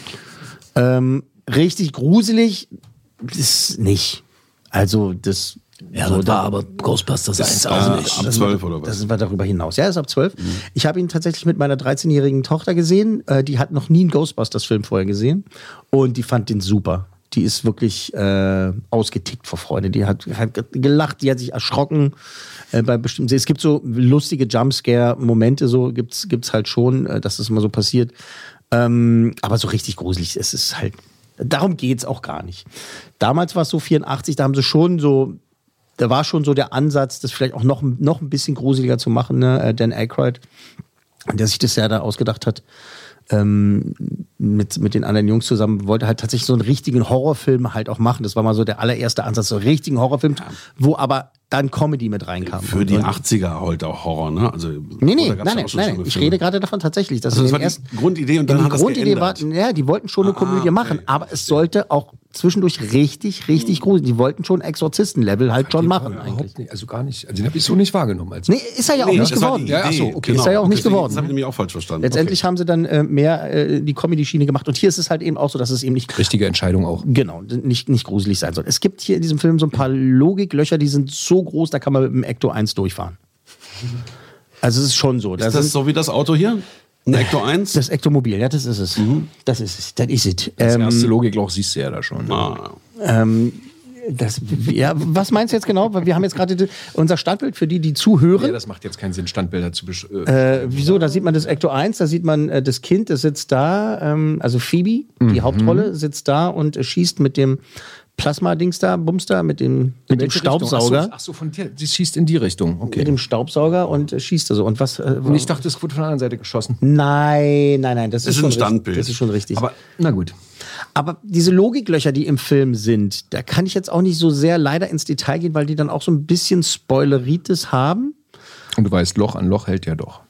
S3: ähm, richtig gruselig ist nicht. Also das
S21: Ja, das war aber Ghostbusters eins auch nicht.
S4: Ab zwölf oder was?
S3: Da sind wir darüber hinaus. Ja, ist ab zwölf. Mhm. Ich habe ihn tatsächlich mit meiner dreizehnjährigen Tochter gesehen. Äh, die hat noch nie einen Ghostbusters-Film vorher gesehen. Und die fand den super. Die ist wirklich äh, ausgetickt vor Freude. Die hat, hat gelacht, die hat sich erschrocken. Äh, bei bestimmten, es gibt so lustige Jumpscare-Momente, so gibt's, gibt's halt schon, äh, dass das immer so passiert. Ähm, aber so richtig gruselig, es ist halt, darum geht's auch gar nicht. Damals war es so vierundachtzig, da haben sie schon so, da war schon so der Ansatz, das vielleicht auch noch, noch ein bisschen gruseliger zu machen, ne? Dan Aykroyd, der sich das ja da ausgedacht hat, ähm, mit, mit den anderen Jungs zusammen, wollte halt tatsächlich so einen richtigen Horrorfilm halt auch machen. Das war mal so der allererste Ansatz, so einen richtigen Horrorfilm, wo aber dann Comedy mit reinkam.
S4: Für die achtziger halt auch Horror, ne? Also,
S3: nee, nee, nein, nein, nein, ich rede gerade davon tatsächlich. Dass
S4: also das
S3: den
S4: war die
S3: ersten,
S4: Grundidee und dann
S3: die
S4: hat das
S3: Grundidee
S4: geändert.
S3: war, ja, die wollten schon eine ah, Komödie okay, machen, aber okay. es sollte auch zwischendurch richtig, richtig gruselig. Die wollten schon Exorzisten-Level halt schon machen eigentlich.
S5: Nicht, also gar nicht. Also den habe ich so nicht wahrgenommen. Als
S3: nee, ist er ja auch
S4: Nee,
S3: nicht
S4: das war
S3: geworden.
S4: die
S5: Ja, ach so,
S4: Idee.
S5: okay.
S3: Ist er ja auch nicht
S4: Deswegen-
S3: geworden.
S4: Das habe ich nämlich auch falsch verstanden.
S3: Letztendlich haben sie dann äh, mehr äh, die Comedy-Schiene gemacht. Und hier ist es halt eben auch so, dass es eben nicht
S5: Richtige Entscheidung auch.
S3: Genau, nicht, nicht gruselig sein soll. Es gibt hier in diesem Film so ein paar Logiklöcher, die sind so groß, da kann man mit dem Ecto eins durchfahren. Also es ist schon so.
S4: Ist das
S3: sind-
S4: so wie das Auto hier? Ein Ecto eins?
S3: Das Ectomobil, ja, das ist es.
S4: Mhm.
S3: Das ist es. Das ist es.
S5: Das
S3: Ähm,
S5: erste Logikloch siehst du ja da schon. Ne?
S4: Ah.
S3: ähm, das, ja, was meinst du jetzt genau? Weil wir haben jetzt gerade die- unser Standbild für die, die zuhören.
S5: Ja, das macht jetzt keinen Sinn, Standbilder zu besch äh,
S3: Äh, wieso? Da sieht man das Ecto eins, da sieht man äh, das Kind, das sitzt da, ähm, also Phoebe, die Hauptrolle, sitzt da und äh, schießt mit dem Plasma-Dings da, Bums da, mit dem, mit dem
S5: welche Richtung?
S3: Staubsauger.
S5: Ach so, ach so, von dir. Sie schießt in die Richtung. Okay.
S3: Mit dem Staubsauger und äh, schießt da so. Und was? Äh,
S5: Und ich dachte, es wurde von der anderen Seite geschossen.
S3: Nein, nein, nein, das,
S4: Das
S3: ist
S4: ist
S3: schon
S4: ein
S3: richtig.
S4: Standbild.
S3: Das ist schon richtig.
S4: Aber
S5: Na gut.
S3: Aber diese Logiklöcher, die im Film sind, da kann ich jetzt auch nicht so sehr leider ins Detail gehen, weil die dann auch so ein bisschen Spoileritis haben.
S5: Und du weißt, Loch an Loch hält ja doch.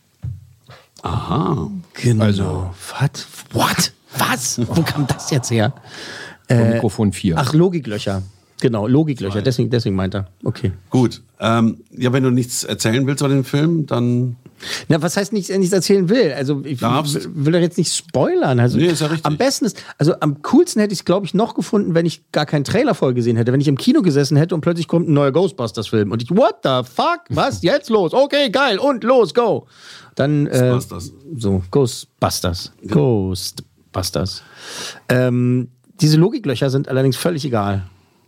S4: Aha.
S3: Genau.
S5: Also-
S3: What? What? Was? Wo kam das jetzt her?
S5: Vom Mikrofon vier.
S3: Ach, Logiklöcher. Genau, Logiklöcher. Deswegen, deswegen meint er. Okay.
S4: Gut. Ähm, ja, wenn du nichts erzählen willst über den Film, dann.
S3: Na, was heißt nichts, nichts erzählen will? Also ich
S4: Darfst.
S3: will, will doch jetzt nicht spoilern. Also,
S4: Nee, ist ja richtig.
S3: Am besten ist, also am coolsten hätte ich es, glaube ich, noch gefunden, wenn ich gar keinen Trailer vorher gesehen hätte. Wenn ich im Kino gesessen hätte und plötzlich kommt ein neuer Ghostbusters-Film und ich, what the fuck? Was? Jetzt los? Okay, geil. Und los, go. Dann, äh,
S4: Ghostbusters.
S3: so, Ghostbusters. Ghostbusters. Ähm, diese Logiklöcher sind allerdings völlig egal.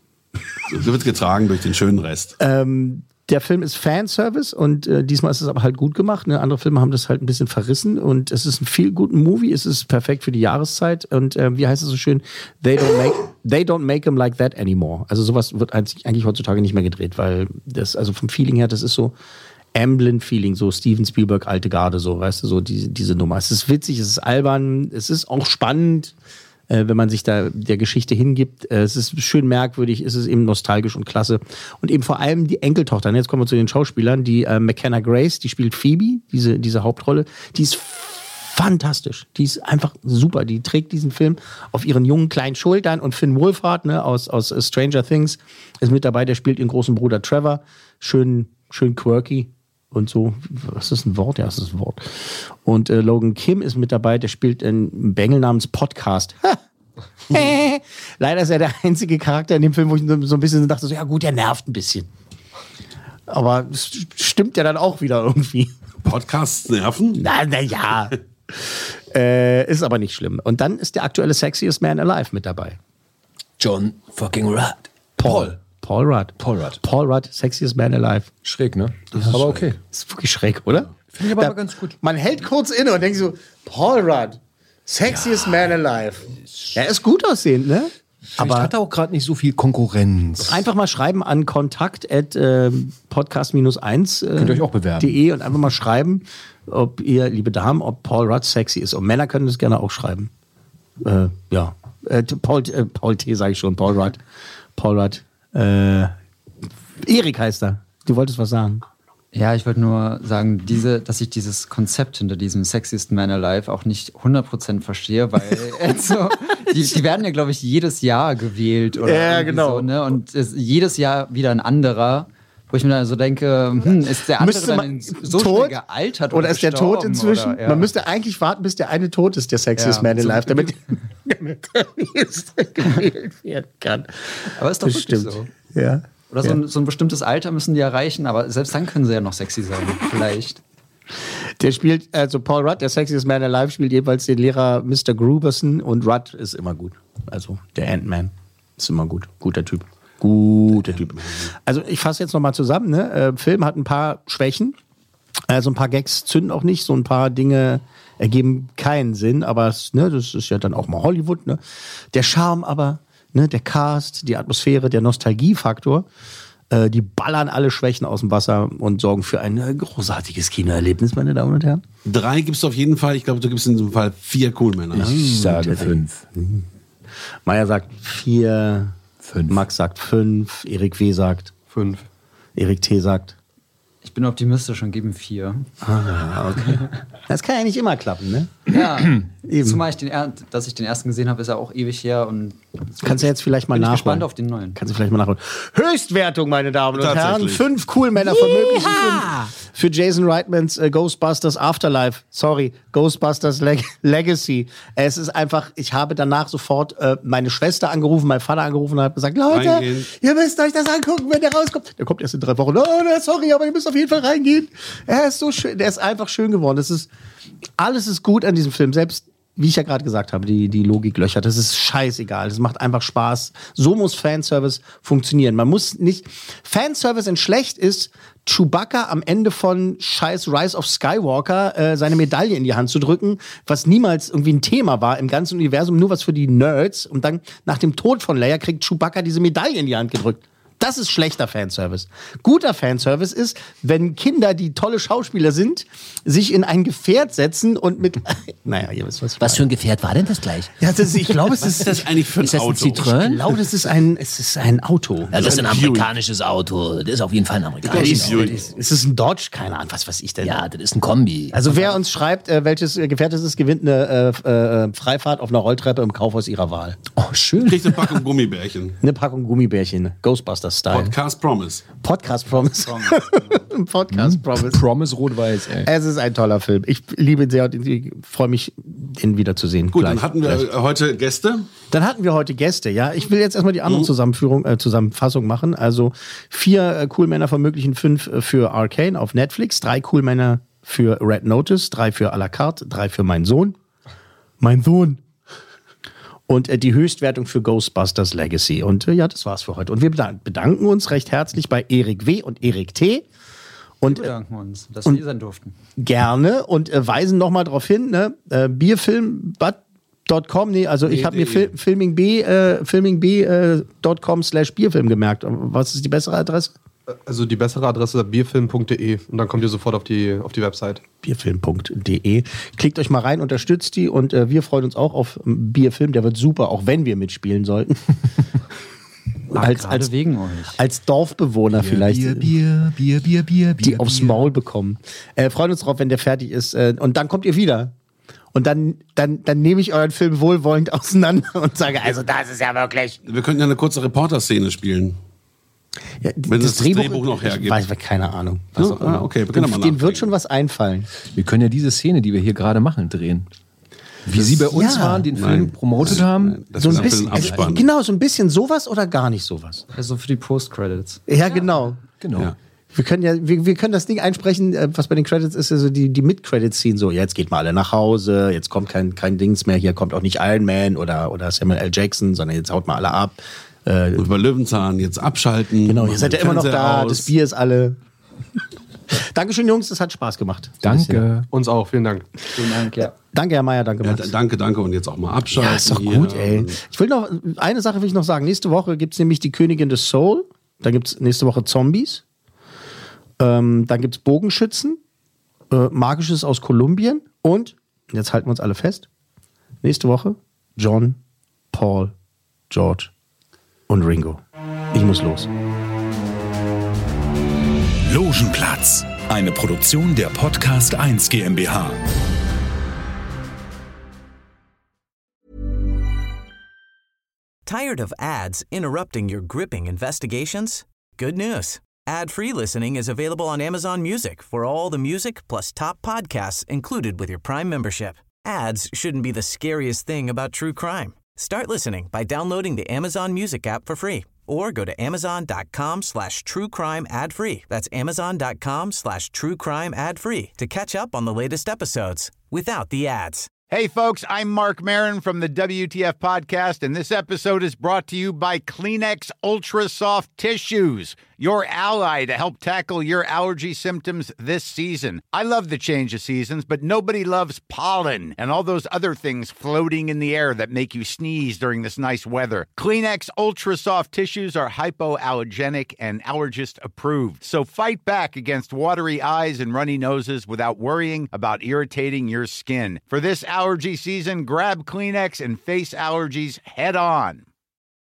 S4: Du wird getragen durch den schönen Rest.
S3: Ähm, der Film ist Fanservice und äh, diesmal ist es aber halt gut gemacht. Ne? Andere Filme haben das halt ein bisschen verrissen und es ist ein viel guten Movie. Es ist perfekt für die Jahreszeit und äh, wie heißt es so schön? They don't make, they don't make them like that anymore. Also sowas wird eigentlich, eigentlich heutzutage nicht mehr gedreht, weil das, also vom Feeling her, das ist so Amblin-Feeling, so Steven Spielberg, alte Garde, so, weißt du, so diese, diese Nummer. Es ist witzig, es ist albern, es ist auch spannend, äh, wenn man sich da der Geschichte hingibt. Äh, es ist schön merkwürdig, es ist eben nostalgisch und klasse. Und eben vor allem die Enkeltochter, ne, jetzt kommen wir zu den Schauspielern, die äh, McKenna Grace, die spielt Phoebe, diese, diese Hauptrolle, die ist fantastisch. Die ist einfach super. Die trägt diesen Film auf ihren jungen kleinen Schultern und Finn Wolfhard, ne, aus, aus Stranger Things, ist mit dabei, der spielt ihren großen Bruder Trevor. Schön, schön quirky. Und so, was ist ein Wort? Ja, das ist ein Wort. Und äh, Logan Kim ist mit dabei, der spielt einen Bengel namens Podcast. Leider ist er der einzige Charakter in dem Film, wo ich so ein bisschen dachte, so, ja gut, der nervt ein bisschen. Aber es stimmt ja dann auch wieder irgendwie.
S4: Podcasts nerven?
S3: Na, na ja. äh, ist aber nicht schlimm. Und dann ist der aktuelle Sexiest Man Alive mit dabei.
S5: John fucking Rudd.
S3: Paul. Paul Rudd.
S5: Paul Rudd.
S3: Paul Rudd, Sexiest Man Alive.
S5: Schräg, ne?
S3: Das ist
S5: aber
S3: schräg.
S5: okay.
S3: Das ist wirklich schräg, oder?
S5: Finde ich aber
S3: Da-
S5: mal ganz gut.
S3: Man hält kurz inne und denkt so, Paul Rudd, Sexiest Man Alive. Er ist gut aussehend, ne?
S5: Aber
S3: Aber
S5: hat er auch gerade nicht so viel Konkurrenz.
S3: einfach mal schreiben an kontakt at podcast eins
S5: Könnt ihr euch auch bewerben.
S3: de und einfach mal schreiben, ob ihr, liebe Damen, ob Paul Rudd sexy ist. Und Männer können das gerne auch schreiben. Äh, ja. Äh, Paul, äh, Paul T. sage ich schon, Paul Rudd. Paul Rudd. Äh, Erik heißt er. Du wolltest was sagen.
S7: Ja, ich wollte nur sagen, diese, dass ich dieses Konzept hinter diesem Sexiest Man Alive auch nicht hundert Prozent verstehe, weil also, die, die werden ja, glaube ich, jedes Jahr gewählt. Oder
S3: Ja,
S7: irgendwie
S3: genau.
S7: So, ne? Und es, jedes Jahr wieder ein anderer, wo ich mir dann so denke, hm, ist der andere
S3: Müsste
S7: dann
S3: man
S7: so
S3: tot?
S7: schnell gealtert oder,
S3: Oder ist der tot
S7: gestorben
S3: inzwischen?
S7: Oder, ja.
S3: Man müsste eigentlich warten, bis der eine tot ist, der Sexiest
S7: Ja,
S3: Man
S7: so-
S3: Alive, damit, damit er nächste gewählt werden kann.
S7: Aber ist doch
S3: Das
S7: wirklich
S3: stimmt.
S7: so.
S3: Ja.
S7: Oder so,
S3: Ja.
S7: ein, so ein bestimmtes Alter müssen die erreichen, aber selbst dann können sie ja noch sexy sein. Vielleicht.
S3: Der spielt, also Paul Rudd, der Sexiest Man Alive, spielt jeweils den Lehrer Mister Gruberson und Rudd ist immer gut. Also der Ant-Man ist immer gut. Guter Typ. Guter Typ. Also ich fasse jetzt nochmal zusammen. Ne? Äh, Film hat ein paar Schwächen. Also ein paar Gags zünden auch nicht. So ein paar Dinge ergeben keinen Sinn. Aber es, ne, das ist ja dann auch mal Hollywood. Ne? Der Charme aber, ne, der Cast, die Atmosphäre, der Nostalgiefaktor, äh, die ballern alle Schwächen aus dem Wasser und sorgen für ein äh, großartiges Kinoerlebnis, meine Damen und Herren.
S4: Drei gibst du auf jeden Fall. Ich glaube, du gibst in diesem Fall vier Coolmänner.
S5: Ich sage fünf.
S3: Meier sagt vier,
S5: Fünf.
S3: Max sagt fünf, Erik W. sagt
S6: Fünf.
S3: Erik T. sagt.
S7: Ich bin optimistisch und gebe ihm vier.
S3: Ah, okay. Das kann ja nicht immer klappen, ne?
S7: Ja,
S3: Eben.
S7: Zumal ich den, er- dass ich den ersten gesehen habe, ist ja auch ewig her. Und
S3: Kannst du jetzt vielleicht mal
S7: bin ich
S3: nachholen.
S7: gespannt auf den neuen.
S3: Kannst du vielleicht mal nachholen. Höchstwertung, meine Damen und Herren.
S4: Tatsächlich.
S3: Fünf cool Männer von möglichen fünf für Jason Reitmans äh, Ghostbusters Afterlife. Sorry, Ghostbusters Leg- Legacy. Es ist einfach, ich habe danach sofort äh, meine Schwester angerufen, meinen Vater angerufen und habe gesagt, Leute,
S4: Reingehen.
S3: ihr müsst euch das angucken, wenn der rauskommt. Der kommt erst in drei Wochen. Oh, sorry, aber ihr müsst auf jeden Fall reingehen. Er ist so schön, der ist einfach schön geworden. Das ist, alles ist gut an diesem Film. Selbst wie ich ja gerade gesagt habe, die, die Logiklöcher, das ist scheißegal. Das macht einfach Spaß. So muss Fanservice funktionieren. Man muss nicht. Fanservice in schlecht ist, Chewbacca am Ende von scheiß Rise of Skywalker äh, seine Medaille in die Hand zu drücken, was niemals irgendwie ein Thema war im ganzen Universum, nur was für die Nerds. Und dann nach dem Tod von Leia kriegt Chewbacca diese Medaille in die Hand gedrückt. Das ist schlechter Fanservice. Guter Fanservice ist, wenn Kinder, die tolle Schauspieler sind, sich in ein Gefährt setzen und mit... Naja, ihr wisst, was ich
S21: Was für ein Gefährt war denn das gleich?
S3: Ja, das ist, ich glaube, es
S4: Was
S3: ist...
S4: ist das eigentlich für ein
S21: Ist das ein
S4: Auto?
S21: Citroën?
S3: Ich glaube, das ist ein, es ist ein Auto.
S21: Ja, das ist ein
S4: Buick.
S21: amerikanisches Auto. Das ist auf jeden Fall ein amerikanisches Auto.
S3: Ist es ein Dodge? Keine Ahnung, was weiß ich denn?
S21: Ja, das ist ein Kombi.
S3: Also wer uns schreibt, äh, welches äh, Gefährt es ist, gewinnt eine äh, äh, Freifahrt auf einer Rolltreppe im Kaufhaus ihrer Wahl.
S21: Oh, schön.
S4: Kriegt eine Packung Gummibärchen.
S3: Eine Packung Gummibärchen, Ghostbusters-Style.
S4: Podcast Promise.
S3: Podcast Promise. Podcast Promise.
S5: Promise rot-weiß, ey.
S3: Es ist ein toller Film. Ich liebe ihn sehr und ich freue mich, den wiederzusehen.
S4: Gut,
S3: Gleich.
S4: dann hatten wir
S3: Gleich.
S4: heute Gäste.
S3: Dann hatten wir heute Gäste, ja. Ich will jetzt erstmal die andere
S4: Mhm.
S3: Zusammenführung, äh, Zusammenfassung machen. Also vier äh, Cool Männer von möglichen fünf äh, für Arcane auf Netflix, drei Cool Männer für Red Notice, drei für à la carte, drei für Mein Sohn. Mein Sohn. Und äh, die Höchstwertung für Ghostbusters Legacy. Und äh, ja, das war's für heute. Und wir bedan- bedanken uns recht herzlich bei Erik W. und Erik T. Und
S7: Wir bedanken uns, dass
S3: und-
S7: wir hier sein durften.
S3: gerne und äh, weisen nochmal darauf hin, ne? äh, Bierfilm Punkt com, nee, also ich habe mir Fil filming b äh, filming b Punkt com slash Bierfilm gemerkt. Was ist die bessere Adresse?
S6: Also die bessere Adresse ist bierfilm punkt de und dann kommt ihr sofort auf die, auf die Website.
S3: Bierfilm punkt de. Klickt euch mal rein, unterstützt die und äh, wir freuen uns auch auf ähm, Bierfilm. Der wird super, auch wenn wir mitspielen sollten. als,
S7: gerade
S3: als,
S7: wegen euch.
S3: als Dorfbewohner vielleicht.
S5: Bier, Bier, Bier, Bier, Bier,
S3: die
S5: Bier,
S3: aufs
S5: Bier.
S3: Maul bekommen. Äh, freuen uns drauf, wenn der fertig ist. Äh, und dann kommt ihr wieder. Und dann, dann, dann nehme ich euren Film wohlwollend auseinander und sage, also das ist ja wirklich...
S4: Wir könnten ja eine kurze Reporterszene spielen.
S3: Ja,
S4: Wenn das Drehbuch noch
S3: ich
S4: hergibt.
S3: Weiß, keine Ahnung. Was
S4: Ja,
S3: auch immer.
S4: ah, okay, wir können ja mal
S3: Denen wird schon was einfallen.
S5: Wir können ja diese Szene, die wir hier gerade machen, drehen. Wie Sie bei uns
S3: ja.
S5: waren, den Film
S4: Nein.
S5: promotet haben.
S4: Das
S3: So
S4: ist
S3: ein bisschen,
S4: für den Abspann.
S3: also, genau, so ein bisschen sowas oder gar nicht sowas.
S7: Also für die Post-Credits.
S3: Ja, genau.
S5: Genau.
S4: Ja.
S3: Wir können ja, wir, wir können das Ding einsprechen, äh, was bei den Credits ist, also die, die Mid-Credits-Scene so, ja, jetzt geht mal alle nach Hause, jetzt kommt kein, kein Dings mehr, hier kommt auch nicht Iron Man oder, oder Samuel L. Jackson, sondern jetzt haut mal alle ab. Äh,
S4: Und bei Löwenzahn jetzt abschalten.
S3: genau,
S4: machen
S3: ihr seid ja
S4: den
S3: immer noch
S4: Fernseher
S3: da,
S4: aus.
S3: das Bier ist alle. Dankeschön, Jungs, das hat Spaß gemacht.
S5: Danke.
S6: Uns auch, vielen Dank.
S7: Vielen Dank, ja.
S3: Danke, Herr Meier, danke,
S4: Ja,
S3: Max.
S4: d- danke, danke. Und jetzt auch mal abschalten.
S3: Ja, ist doch
S4: hier.
S3: gut, ey. Ich will noch, eine Sache will ich noch sagen. Nächste Woche gibt es nämlich die Königin des Soul. Da gibt es nächste Woche Zombies. Ähm, dann gibt es Bogenschützen. Äh, Magisches aus Kolumbien. Und, jetzt halten wir uns alle fest, nächste Woche John, Paul, George und Ringo. Ich muss los.
S1: Logenplatz, eine Produktion der Podcast eins GmbH.
S22: Tired of ads interrupting your gripping investigations? Good news. Ad-free listening is available on Amazon Music for all the music plus top podcasts included with your Prime membership. Ads shouldn't be the scariest thing about true crime. Start listening by downloading the Amazon Music app for free or go to amazon.com slash true crime ad free. That's amazon.com slash true crime ad free to catch up on the latest episodes without the ads.
S23: Hey, folks, I'm Mark Maron from the W T F Podcast, and this episode is brought to you by Kleenex Ultra Soft Tissues, your ally to help tackle your allergy symptoms this season. I love the change of seasons, but nobody loves pollen and all those other things floating in the air that make you sneeze during this nice weather. Kleenex Ultra Soft Tissues are hypoallergenic and allergist approved, so fight back against watery eyes and runny noses without worrying about irritating your skin. For this allergy season, grab Kleenex and face allergies head on.